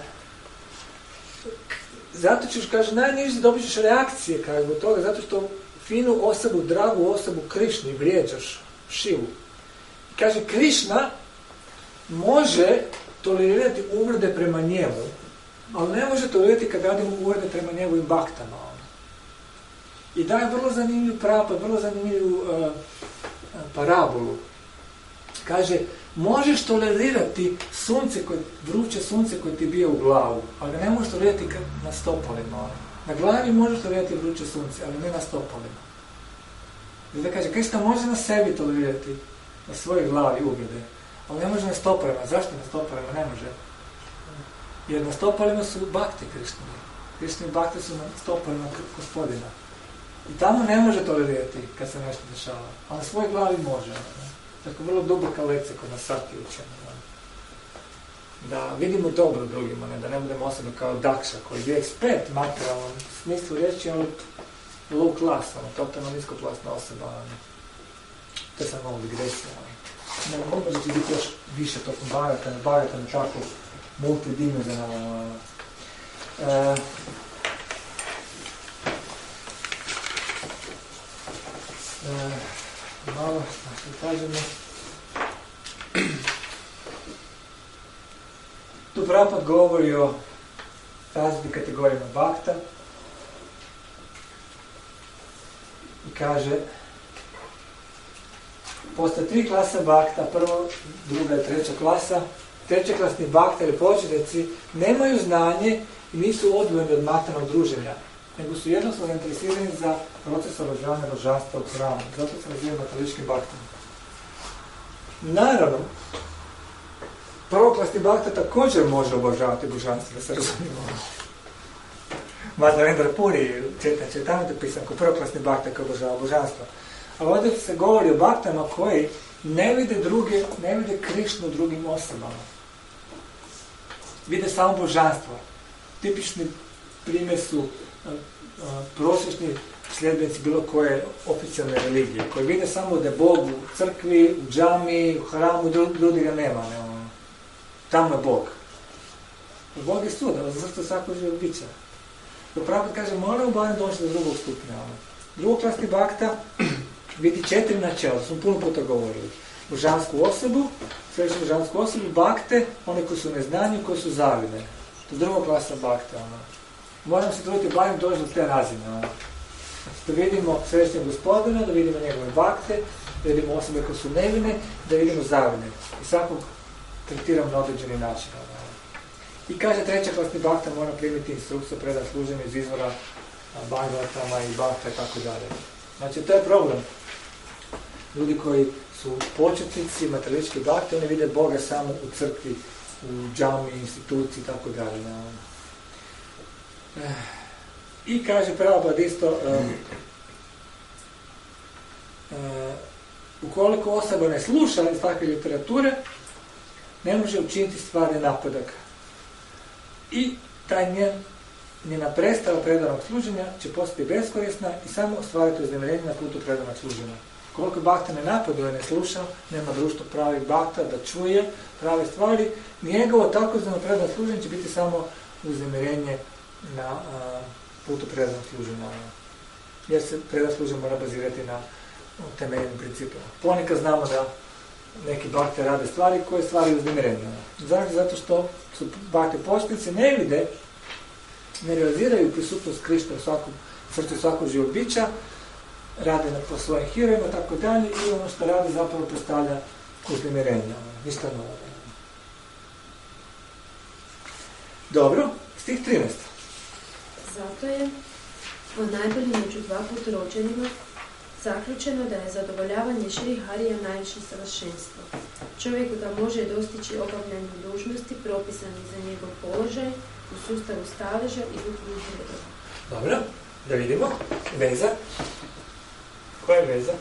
zato ćeš, kaže, najniže dobit ćeš reakcije, kaže, zbog toga, zato što finu osobu, dragu osobu Krišni vrijeđaš, Šivu. Kaže, Krišna može tolerirati uvrede prema njemu, ali ne može tolerirati kad radimo uvrede prema njegovim baktama. I daje vrlo zanimljivu vrlo zanimljivu parabolu. Kaže, možeš tolerirati vruće sunce koje ti bije u glavu, ali ga ne možeš tolerirati na stopalima. Na glavi možeš tolerirati vruće sunce, ali ne na stopalima. Da kaže, Krišna može na sebi tolerirati, na svojoj glavi uvrede, ali ne može na stopalima. Zašto na stopalima ne može? Jer na stopalima su bakte Krišne. Krišne bakte su na stopalima Gospodina. I tamo ne može tolerirati kad se nešto dešava, ali na svojoj glavi može. Tako vrlo duboka lekcija kod nas Sati učena. Da vidimo dobro drugima, da ne budemo osobe kao Dakša, koji je ekspert materijalnom smislu riječi, ali low class, totalno niskoplasna osoba. To je samo malo digresija. Ne mogu da će biti još više tokom Bharata na tako multidimenzionalno. Malo, što kažemo. Tu Prabhupada govori o različitim kategorijama bakta i kaže, postoje 3 klasa bakta, prvo, druga i treća klasa. Trećeklasni bakta ili početnici nemaju znanje i nisu odvojeni od materijalnog druženja, nego su jednostavno zainteresirani za proces obožavanja božanstva u hramu. Zato se nazivaju materialističkim baktom. Naravno, prvoklasni bakta također može obožavati božanstvo, da se razumijemo. Madhavendra Puri, tamo je pisan kao prvoklasni bakta koji obožava božanstvo. Ali ovdje se govori o baktama koji ne vide Krišnu drugim osobama. Vide samo božanstvo. Tipični primjer su prosječni sljedbenici bilo koje oficijalne religije, koji vide samo da je Bog u crkvi, u džami, u hramu, ljudi ga nema. Tamo je Bog. Bog je svuda, za srce svakog živog bića. Prabhupada kaže, moramo barem doći do drugog stupnja. Drugoklasni bakta vidi 4 načela, smo puno puta govorili. Božansku osobu, sljedeću božansku osobu, bakte, one koji su neznanje, koji su zavine. To je druga klasa bakte. Moramo se truditi barem doći do te razine. Da vidimo središnjeg Gospodina, da vidimo njegove bakte, da vidimo osobe koje su nevine, da vidimo zavine. I svakog tretiramo na određeni način. I kaže, treća klasni bakta mora primiti instrukciju predan služenju iz izvora Bhagavatama i bakta i tako dalje. Znači, to je problem. Ljudi koji su početnici, materialistički bakte, oni vide Boga samo u crkvi, u džami, instituciji i tako dalje. I kaže Prabhupada isto, ukoliko osoba ne sluša iz takve literature, ne može učiniti stvarni napredak. I taj njena predstava predanog služenja će postati beskorisna i samo ostvariti uznemirenje na putu predanog služenja. Koliko bakta ne napaduje, ne sluša, nema društvo pravih bakta da čuje prave stvari, njegovo takozvano predano služenje će biti samo uznemirenje na putu predanog služenja. Jer se predano služenje mora bazirati na temeljnim principima. Ponekad znamo da neki bakte rade stvari koje stvari uznemirenja. Zato što su bakte početnici ne vide, ne realiziraju prisutnost Krišta u svakom srcu svakog živog bića, rade po svojim herojima, tako dalje, i ono što rade zapravo predstavlja uznemirenja. Ništa novo. Dobro, stih 13. Zato je od najboljih među dva put rođenima zaključeno da je zadovoljavanje Šri Harija najviše savršenstvo. Čovjek ga može dostići obavljanjem dužnosti propisanih za njegov položaj u sustavu staleža i duhovnih redova. Dobro, da vidimo. Veza. Koja je veza?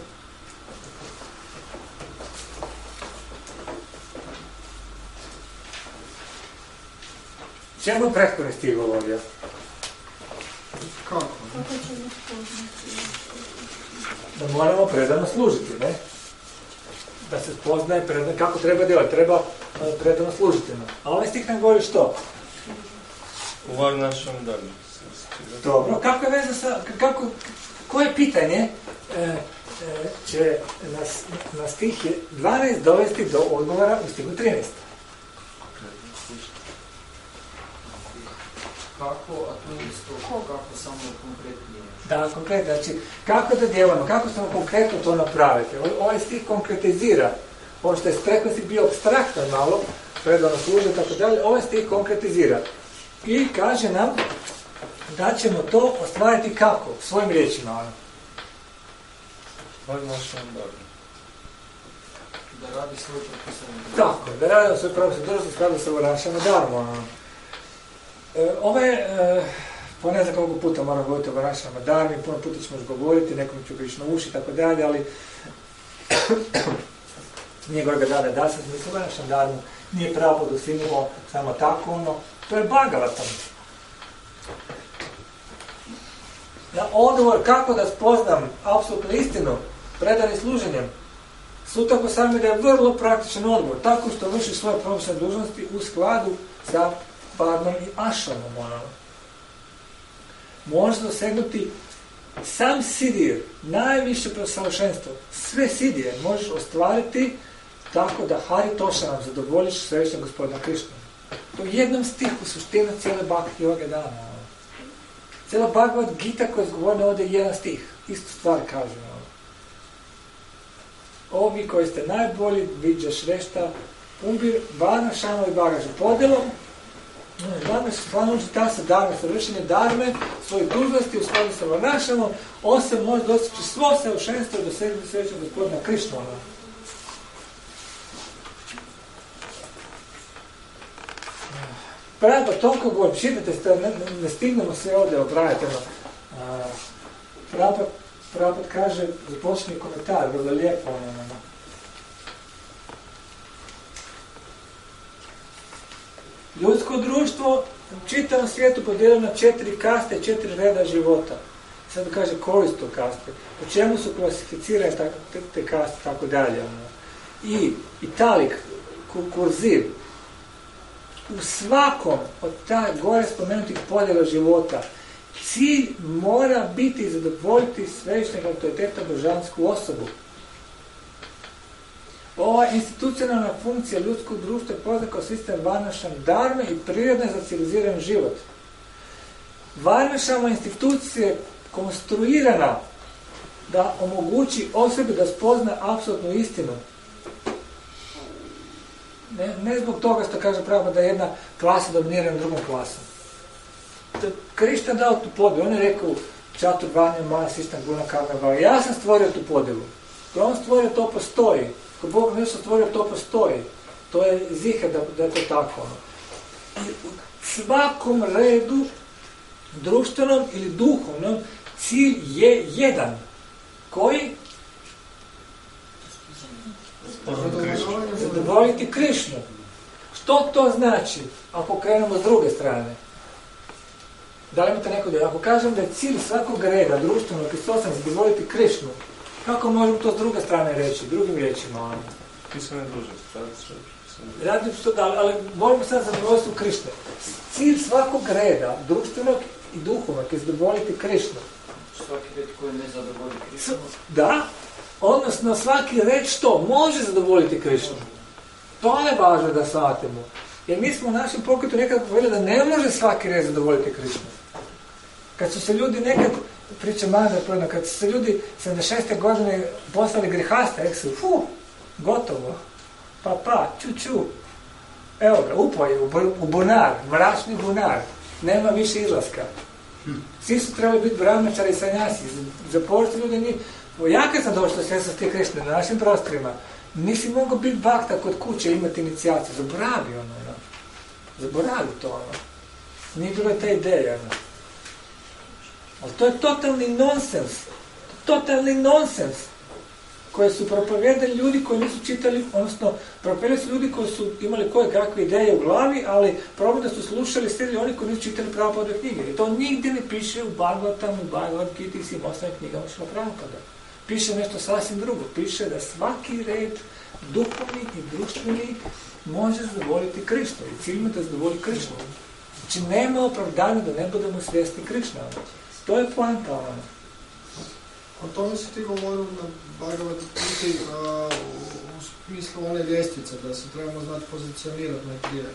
Čemu prethodni stih govorio? Kako? Da moramo predano služiti, ne? Da se spoznaje predano, kako treba djelati, treba predano služiti. A ovaj stih nam govori što? U našem danu. Dobro, kako je veza sa, koje pitanje će na stih 12 dovesti do odgovora u stihu 13? Kako, a to je isto kako samo konkretnije. Da, konkretno, znači kako da djelujemo, kako ćemo konkretno to napraviti. Ovaj stih konkretizira, ovo što je prethodni bio apstraktan malo, predano služi i tako dalje, ovaj stih konkretizira. I kaže nam da ćemo to ostvariti kako? Svojim riječima. Da radi svoj propisani. Tako, da radi svoj propisani dužnost u skladu sa Varnašama dharmom. Po ne znam koliko puta moram govoriti o Varnašama dharmi, puno puta ćemo još govoriti, nekom ću ga ići na uši i tako dalje, ali nije Gorga dana da sam smisla Varnašama dharmu, nije pravo dosinuo samo tako to je Bhagavatam. Na odgovor kako da spoznam apsolutnu istinu predani služenjem, Suta Gosvami da je vrlo praktičan odgovor, tako što vrši svoje propisane dužnosti u skladu sa Varnom i Ašramom. Može dosegnuti sam sidir, najviše savršenstvo, sve sidije možeš ostvariti tako da Hari Tošanam zadovoljiš svevišnjeg gospodina Krišnu. To je jednom stihu suština cijele Bhakti Yoga dana. Cijela Bhagavad Gita koja je izgovorena ovdje je jedan stih. Istu stvar kaže. Ovi koji ste najbolji, Vidja Šrešta, Umbir, Varna, Šama i Bagaža. Podjelom, Varna Šama ta se darme, sa vršenje darme, svoje dužnosti u skladu sa Varnašama, on se može dostići svo savršenstvo i dosegnuti svevišnjeg gospodina Krišnu. Pravo, toliko govorim, čitate, ne stignemo sve ovdje obrajati. Prabhat kaže, započni komentar, vrlo lijepo. Ljudsko društvo u čitavom svijetu podijeljeno na 4 kaste, 4 reda života. Sad kaže, koji su to kaste? Po čemu su klasificirane te kaste, tako dalje. I italik, kurziv, u svakom od ta gore spomenutih podjela života cilj mora biti zadovoljiti svevišnjeg autoriteta božansku osobu. Ova institucionalna funkcija ljudskog društva je poznata kao sistem Varnašam dharme i prirodna za civiliziran život. Varnašama institucija je konstruirana da omogući osobi da spozna apsolutnu istinu. Ne zbog toga što kaže pravo da je jedna klasa dominira nad drugom klasom. Krišna dao tu podjelu, on je rekao Čaturvanja, Maja, Sistan, Guna, Karna, ja sam stvorio tu podjelu. Ko on stvorio, to postoji. Ko Bog nešto stvorio, to postoji. To je ziha da je to tako. I u svakom redu društvenom ili duhovnom, cilj je jedan. Koji? Zadovoljiti Krišnu. Što to znači, ako krenemo s druge strane? Da li imate neko djelo? Ako kažem da je cilj svakog reda, društvenog i socijalnog, zadovoljiti Krišnu, kako možemo to s druge strane reći, drugim riječima? Pisane dužnost, radi što da, ali volimo sad zadovoljstvo Krišne. Cilj svakog reda, društvenog i duhovnog, je zadovoljiti Krišnu. Svaki red koji ne zadovolji Krišnu? Da, odnosno svaki red što može zadovoljiti Krišnu. To je važno da shvatimo. Jer mi smo u našem pokretu nekad povedali da ne može svaki red zadovoljiti Krišnu. Kad su se ljudi nekad, pričam malo, kad su se ljudi 76. godine postali grihaste, rekli su, gotovo, ču, evo ga, upao je u bunar, mračni bunar, nema više izlaska. Svi su trebali biti brahmačari i sanjasi, započeti ljudi njih. Ja kad sam došao sve sa tih Krišne na našim prostorima, nisi mogao biti bakta kod kuće i imati inicijaciju, zaboravi to. Nije bilo ta ideja. Ali to je totalni nonsens, koje su propovijedali ljudi koji nisu čitali, odnosno propovijedali su ljudi koji su imali koje kakve ideje u glavi, ali problem da su slušali sredili oni koji nisu čitali Prabhupada knjige. I to nigdje ne piše u Bhagavatamu, u Bhagavad Gita i svim ostalim knjigama što Prabhupada. Piše nešto sasvim drugo. Piše da svaki red, duhovni i društveni, može zadovoljiti Krišnu. I cilj da zadovolji Krišnu. Znači nema opravdanja da ne budemo svjesni Krišna. To je poanta. O tome si ti govorio na Bhagavad Gita u smislu one ljestvice, da se trebamo znati pozicionirati najprije.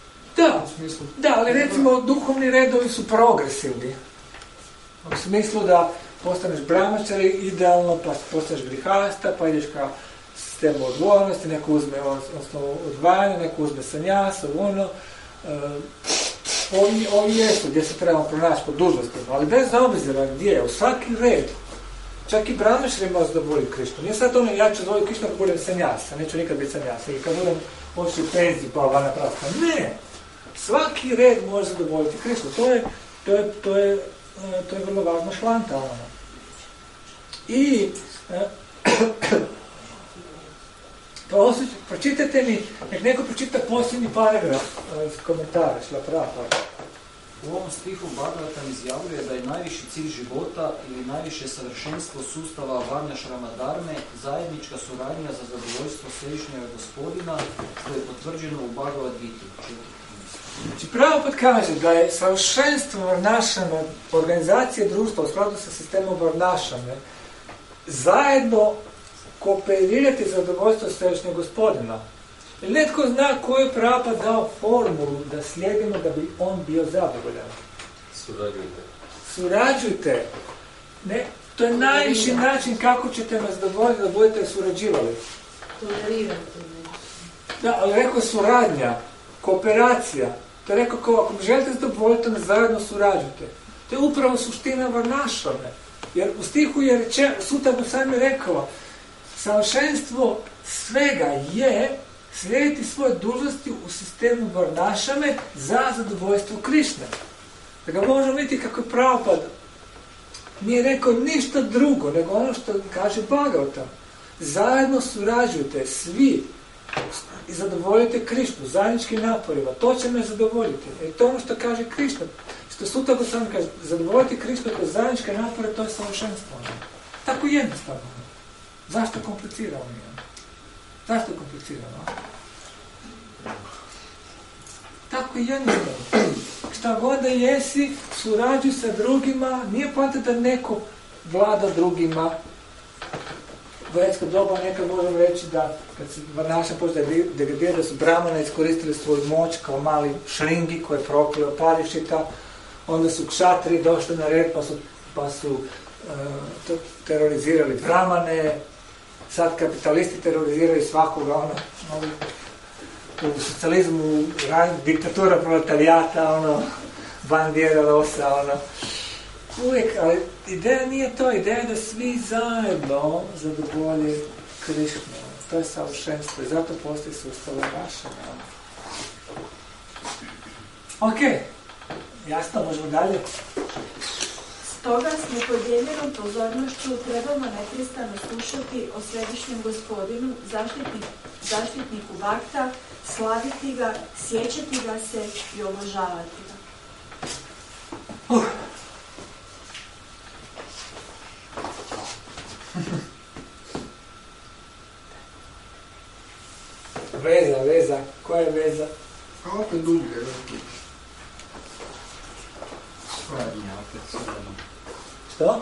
Da, ali recimo duhovni redovi su progresivni. U smislu da postaneš brahmačari idealno, pa postaneš grihasta, pa ideš ka sistemu odgovornosti, neko uzme odvajanje, neko uzme sanjas, ovi jesu gdje se trebamo pronaći po dužnostima, ali bez obzira gdje, u svaki red. Čak i brahmačari može zadovoljiti Krišnu. Nije sad ono, ja ću zadovoljiti Krišnu ako budem sanjas, a neću nikad biti sanjas, ili kad budem oči u penziji, pa vana prasta. Ne! Svaki red može zadovoljiti Krišnu. To je vrlo važna šlanta. I pročitajte mi, nek neko pročita posljednji paragraf iz komentara, šla prava. U ovom stihu Bhagavatam izjavljuje da je najviši cilj života ili najviše savršenstvo sustava Varnašrama Dharme zajednička suradnja za zadovoljstvo Svevišnjega Gospodina, što je potvrđeno u Bhagavad Gita. Znači Prabhupada kaže da je savršenstvo Varnašrama, organizacije društva u skladu sa sistemom Varnašrame, zajedno kooperirati za zadovoljstvo Svevišnjeg Gospodina. Ili netko zna koju je Prabhupada dao formulu da slijedimo da bi on bio zadovoljan? Surađujte. Ne, to je najviši način kako ćete nas zadovoljiti da budete surađivali. Tolerirate. Da, ali rekao suradnja, kooperacija. To je rekao kao, ako želite zadovoljiti, nas zajedno surađujte. To je upravo suština Varnašrame. Jer u stihu je rečeno, Suta Gosvami rekao, savršenstvo svega je slijediti svoje dužnosti u sistemu Varnašrame za zadovoljstvo Krišne. Da ga možemo vidjeti kako je Prabhupada nije rekao ništa drugo, nego ono što kaže Bhagavatam. Zajedno surađujte svi i zadovoljite Krišnu zajedničkim naporima. To će me zadovoljiti. I to je ono što kaže Krišna. Što Suta Gosvami kaže, zadovoljiti Krišnu kroz zajedničke napore, to je savršenstvo. Tako jednostavno. Zašto kompliciramo je? Zašto je komplicirano? Tako jednostavno. Šta god da jesi, surađuj sa drugima, nije poanta da neko vlada drugima. U vedsko doba nekad možemo reći da, kad se Varnaša počne degradira, da su Brahmana iskoristili svoju moć kao mali šringi koje je prokleo Parišita, onda su kšatri došli na red pa su terorizirali Brahmane, sad kapitalisti teroriziraju svakoga, u socijalizmu, diktatura proletarijata, bandijera losa, uvijek, ali ideja nije to, ideja je da svi zajedno zadovolje Krišnu. To je savršenstvo i zato postoji sustav Varnašrama. Ok, Jasno, možemo dalje? Stoga s nepodijeljenom pozornošću trebamo neprestano slušati o Svevišnjem Gospodinu, zaštitniku vakta, slaviti ga, sjećati ga se i obožavati ga. Veza, koja je veza? A opet dublje. Suradnja, opet suradnja. Što?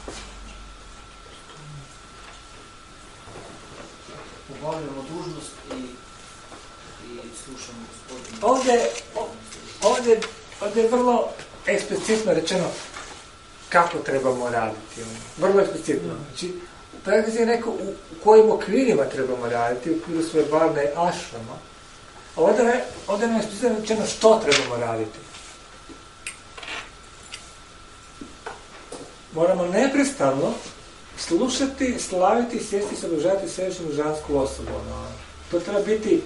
Obavljamo dužnost i slušamo Gospodinu. Ovdje je vrlo eksplicitno rečeno kako trebamo raditi. Vrlo eksplicitno. Znači, tako je rekao u kojim okvirima trebamo raditi, u okviru svoje varne ašrama. Ovdje nam je eksplicitno rečeno što trebamo raditi. Moramo neprestano slušati, slaviti, sjesti i se obožavati Svevišnju božansku osobu. To treba biti,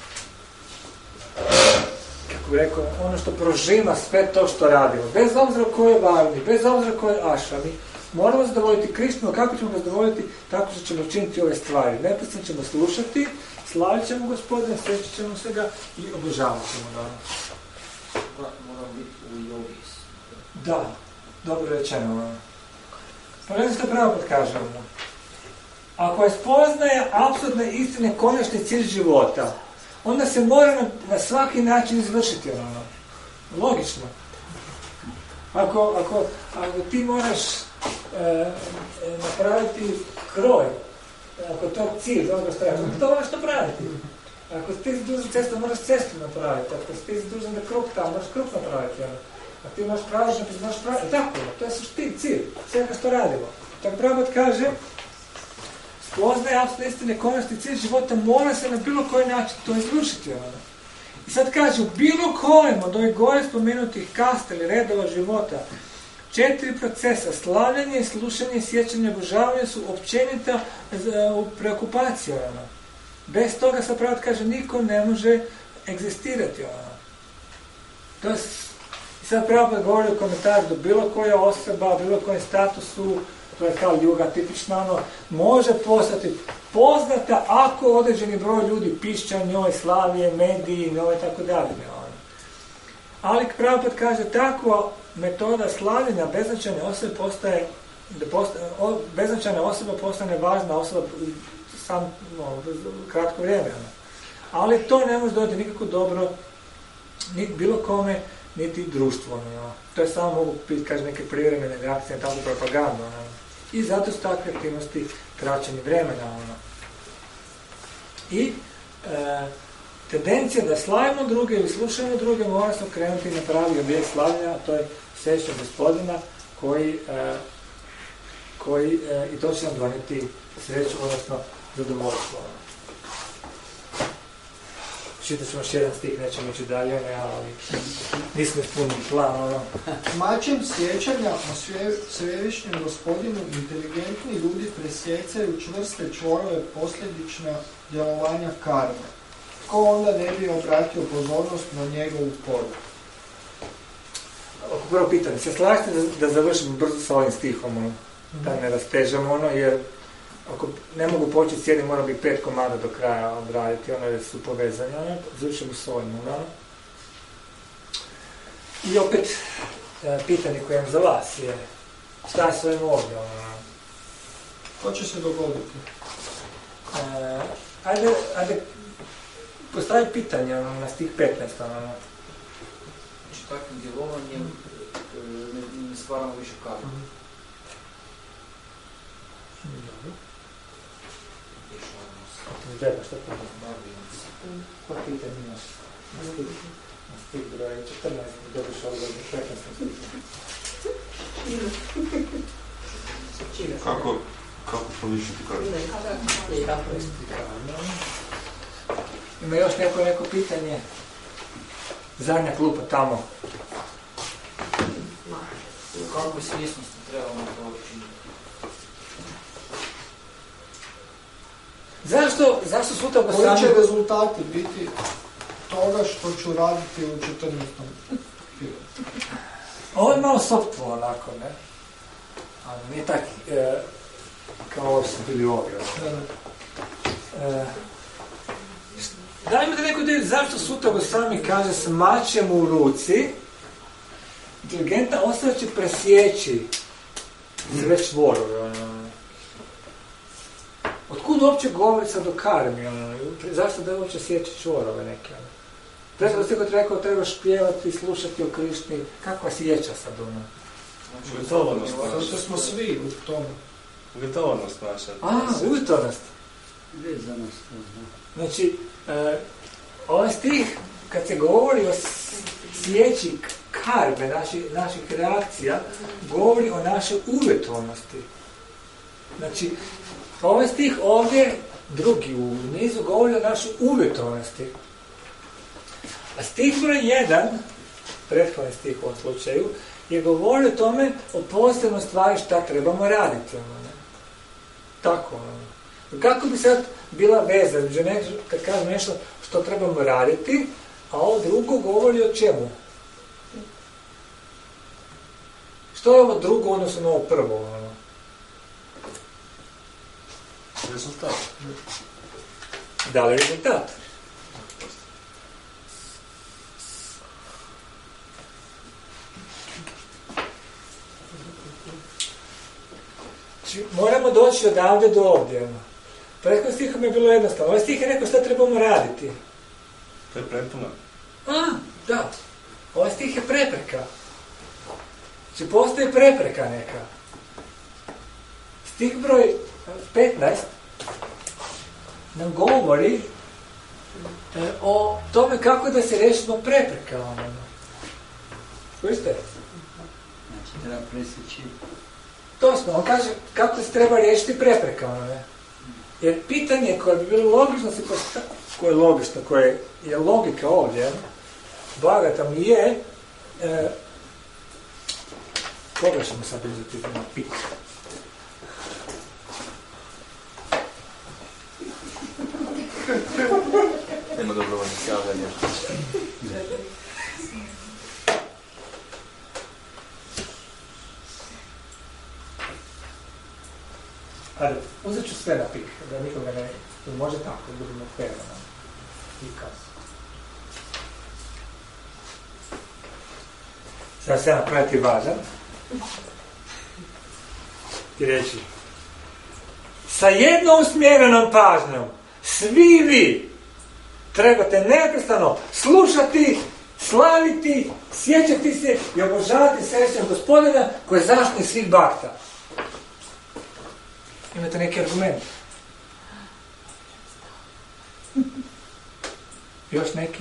kako bih rekao, ono što prožima sve to što radimo. Bez obzira ko je varni, bez obzira ko je ašrami, moramo zadovoljiti Krišnu, kako ćemo ga zadovoljiti? Tako što ćemo činiti ove stvari. Neprestano ćemo slušati, slavit ćemo Gospodina, sjećat ćemo se ga i obožavat ćemo ga. Moramo biti u jogi. Da, dobro rečeno. Pa što pravo podkažemo. Ako je spoznaja apsolutne istine konačni cilj života, onda se mora na svaki način izvršiti. Logično. Ako ti moraš napraviti kroj, ako to je cilj, to moraš napraviti. Ako si ti dužan cestu, moraš cestu napraviti. Ako si ti dužan da krug tamo, moraš krug napraviti. A ti možeš pravično, ti možeš pravično. Tako, to je suštin, cilj, svega što radimo. Tako Prabhupada kaže, spoznaje apsolutne istine, konačni cilj života, mora se na bilo koji način to izvršiti. I sad kaže, u bilo kojem od ovih gore spomenutih kasta ili redova života, 4 procesa, slavljanje, slušanje, sjećanje, obožavanje su općenita preokupacija. Bez toga sad Prabhupada kaže, niko ne može egzistirati. To je sad Prabhupada govori u komentaru da bilo koja osoba, bilo kojem statusu, to je kao juga tipično, može postati poznata ako određeni broj ljudi pišća njoj, slavije, mediji, njoj, tako dalje. Ali Prabhupada kaže, takva metoda slavljenja beznačajne osobe beznačajna osoba postane važna osoba sam kratko vrijeme. Ali to ne može dodati nikako dobro niti bilo kome, niti društvo. To je samo mogu biti, kaže, neke privremene reakcije na takvu propagandu. I zato su takve aktivnosti kraćeni vremena. I tendencija da slavimo druge ili slušamo druge mora se okrenuti na pravi objekt slavljenja, a to je Svevišnji Gospodina koji i to će nam donijeti sreću, odnosno zadovoljstvo. Čitat ćemo još jedan stih, nećemo ići dalje, ali nismo ispunili plan. Mačem sjećanja o Svevišnjem Gospodinu inteligentni ljudi presjecaju čvrste čvorove posljedična djelovanja karme. Ko onda ne bi obratio pozornost na njegovu poruku? Oko prvo pitanje, se slažete da završimo brzo sa ovim stihom, da ne rastežemo jer ako ne mogu početi s jednim, mora biti 5 komada do kraja obraditi, jer su povezani, završimo s ovim. I opet, pitanje koje imam za vas je, šta je s ovim ovdje? To će se dogoditi. Ajde, postavi pitanje na stih 15. Znači, takvim djelovanjem ne stvaramo više karmu. Džeba, što to je? Koja pitanje imaš? Na stih broj 14, dobiš ovo do 15. Kako povišiti karmu? Ima još neko pitanje? Zadnja klupa tamo. U kakvoj svjesnosti trebamo to učiniti? Zašto sutra koji će rezultati biti toga što ću raditi u 14. filmu? Ovo je malo softvo onako, ne? Ali nije tak kao ovo su bili ovdje. Da li imate neko ideju zašto Suta Gosvami kaže s mačem u ruci inteligentna osoba će presjeći sve čvorove, Otkud uopće govori sad o karmi, zašto da uopće sjeći čvorove neke, Pretko ste kod rekao, trebaš pjevati, slušati o Krišni, kakva sjeća sad, Uvjetovanost To naša. smo svi u tome. Uvjetovanost naša. Uvjetovanost. Vezanost, Znači, ovaj stih, kad se govori o sjeći karme, naših reakcija, govori o našoj uvjetovanosti. Znači, ovaj stih ovdje, drugi u nizu, govori o našoj uvjetovanosti. A stih broj 1, prethodni stih u ovom slučaju, je govori o tome, o posebnoj stvari šta trebamo raditi. Tako. Kako bi sad bila veza, kad kažem nešto što trebamo raditi, a ovo drugo govori o čemu? Što je ovo drugo odnosno na ovo prvo? Rezultat. Da li je rezultat? Moramo doći odavde do ovdje. Prethodnim stihom je bilo jednostavno. Ovaj stih je rekao šta trebamo raditi. To je prepuna. Da. Ovaj stih je prepreka. Znači postoji prepreka neka. Stih broj 15 nam govori o tome kako da se rešimo prepreka. Slušajte? Znači treba presjeći. Točno, on kaže kako se treba riješiti prepreka. Jer pitanje koje bi bilo logično, koje je logično, koje je logika ovdje, Bhagavatam je, koga ćemo sad uzeti na pik? Nema dobrovoljnih javljanja. Ajde, uzet ću sve na pik, da nikoga ne... Može tako, da budemo fair, Pikas. Sada se napraviti važan. Ti reći. Sa jednom usmjerenom pažnjom, svi vi trebate neprestano slušati, slaviti, sjećati se i obožavati središnjeg Gospodina koji je zaštitnik svih bakta. Imate neki argument? Još neki?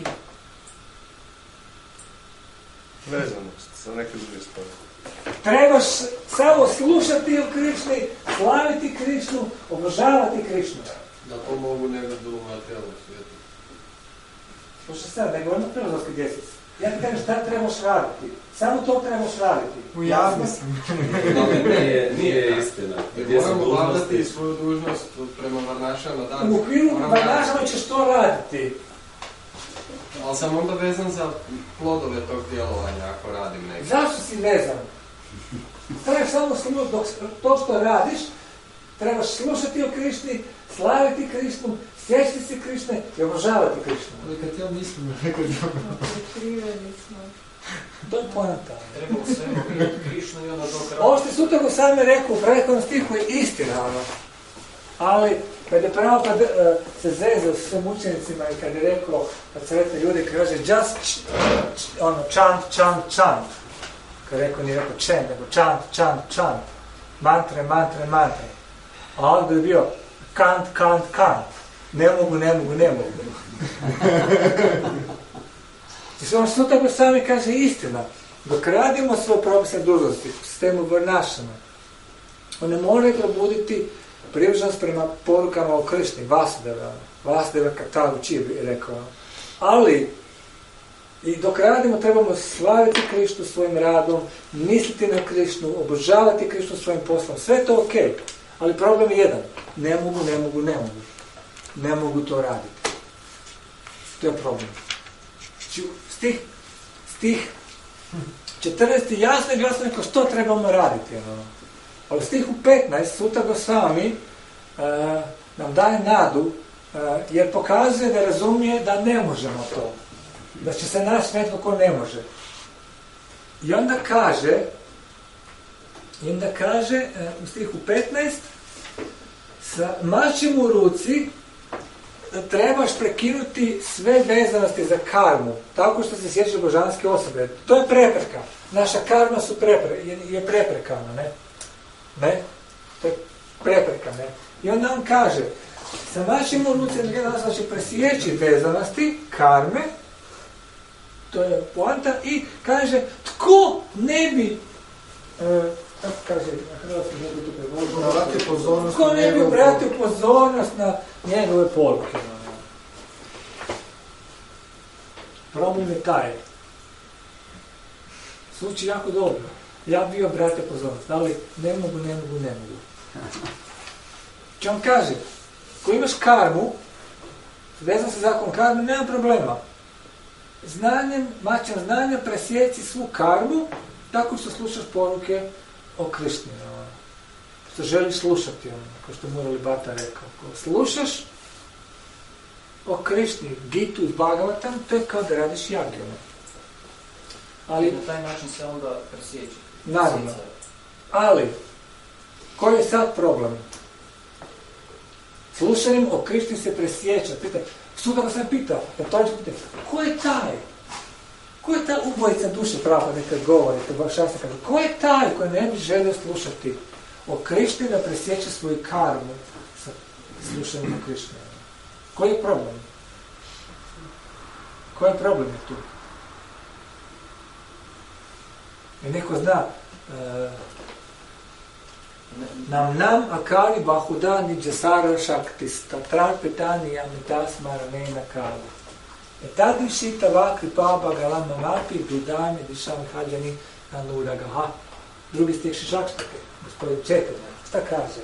Vezanost za neke druge stvari. Trebaš samo slušati o Krišni, slaviti Krišnu, obožavati Krišnu. Da pomogu nevedu u materijalnom svijetu. Slušaj sad, ne govorimo filozofski djesic. Ja ti kažem šta trebaš raditi. Samo to trebaš raditi. U javni sam. Nije istina. Moramo obavljati svoju dužnost prema varnašama. U okviru varnašama ćeš to raditi. Ali sam onda vezan za plodove tog djelovanja ako radim nekako. Zašto si vezan? Trebaš samo slušati, dok to što radiš, trebaš slušati o Krišni, slaviti Krišnu, sjećati se Krišne i obožavati Krišnu. Ali kad ja mislim, rekao dobro. Prikriveni smo. To je poanta. Treba u svemu vidjeti Krišnu i onda dok radi. Ovo što je Suta Gosvami rekao u prethodnom stihu je istina, ali kad je pravo kad se zezao s svim učenicima i kad je rekao, kad sretne ljudi, kaže just chant. Kad je rekao, nije rekao chant, nego chant. Mantre. A ovdje je bio can't. Ne mogu. I što Suta Gosvami kaže istina. Dok radimo svoje propisne dužnosti u sistemu varnašama, one moraju probuditi privrženost prema porukama o Krišni, Vasudeva Katavuči je rekao. Ali, i dok radimo trebamo slaviti Krišnu svojim radom, misliti na Krišnu, obožavati Krišnu svojim poslom. Sve to ok, ali problem je jedan. Ne mogu to raditi. To je problem. Stih 14. jasno i glasno rekao što trebamo raditi. A u stihu 15 Suta Gosvami nam daje nadu jer pokazuje da razumije da ne možemo to. Da će se naći netko ko ne može. I onda kaže u stihu 15 sa mačem u ruci trebaš prekinuti sve vezanosti za karmu, tako što se sjećaš božanske osobe. To je prepreka. Naša karma je preprekana, ne? Ne? To je prepreka, ne? I onda on kaže, sa mačem u ruci znači presjeći vezanosti karme, to je poanta, i kaže, tko ne bi kaže, na hrvatskom ne bi to prevodio, tko ne bi obratio pozornost na njegove poruke. Problem je taj. Zvuči jako dobro. Ja bi obratio pozornost, ali ne mogu. Če on kaže, ko imaš karmu, vezan se zakon karme, nema problema. Mačem znanja presjeci svu karmu tako što slušaš poruke o Krišni. Što želiš slušati, kao što Murali Bhata rekao. Ko slušaš o Krišni, Gitu i Bhagavatam, to je kao da radiš jagiju. Ali na taj način se onda presjeći. Naravno. Ali, koji je sad problem? Slušanjem o Krišni se presjeća. Sutra sam pitao, ko je taj? Ko je ta ubojica duše prava, nekad govori, ko je taj koji ne bi želio slušati o Krišni da presjeće svoju karmu sa slušanjem o Krišni? Koji je problem? Koji je problem je tu? I neko zna nam akari bahudani jasara shaktis tatrar petani amitas maranena kalu. Etadi šita vakri paba galam mamapi dudami dišam hađani anuragaha. Drugi stih Šišakštake, gospodin Četanja. Šta kaže?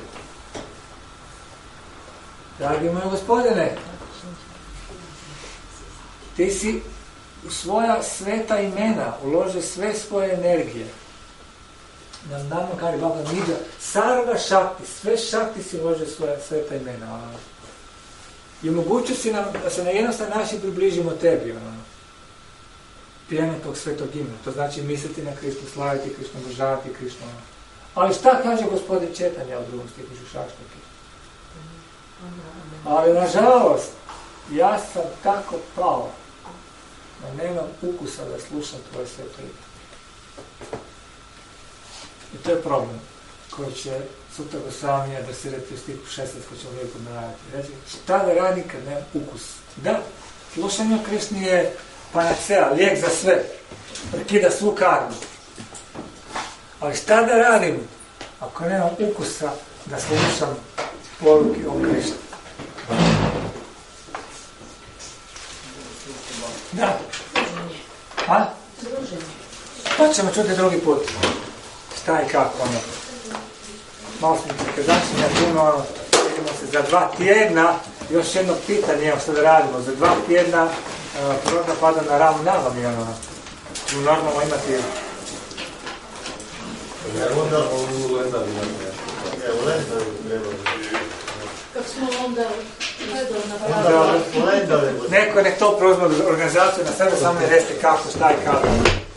Dragi moji gospodine, ti si u svoja sveta imena ulože sve svoje energije. Nama kari baba niđa, sarva šakti, sve šakti si ulože svoja sveta imena. I omogućio si nam da se na jednostavan način približimo tebi. Pijenje tog svetog imena. To znači misliti na Krišnu, slaviti Krišnu, obožavati Krišnu. Ali šta kaže gospodin Četanja u drugom stihu Šišakštake? Ali nažalost, ja sam tako pao da nemam ukusa da slušam tvoje sveto ime. I to je problem koji će Suta Gosvami adresirati u stihu 16 koji ćemo lijepo naraviti. Reći, šta da radi kad nemam ukus? Da, slušanje o Krišni je panacea, lijek za sve. Prekida svu karmu. Ali šta da radim ako nemam ukusa da slušam poruke o Krišni? Da. A? To ćemo čuti drugi put. Šta i kako, Malo smo prikazačenja puno, vidimo se za 2 tjedna, još jedno pitanje, što da radimo, za 2 tjedna proroka pada na Ram Navami, ćemo normalno imati... Onda u Lendavi Kako smo onda neko nek to preuzme organizaciju na sebe, samo ne reste kako, šta i kako.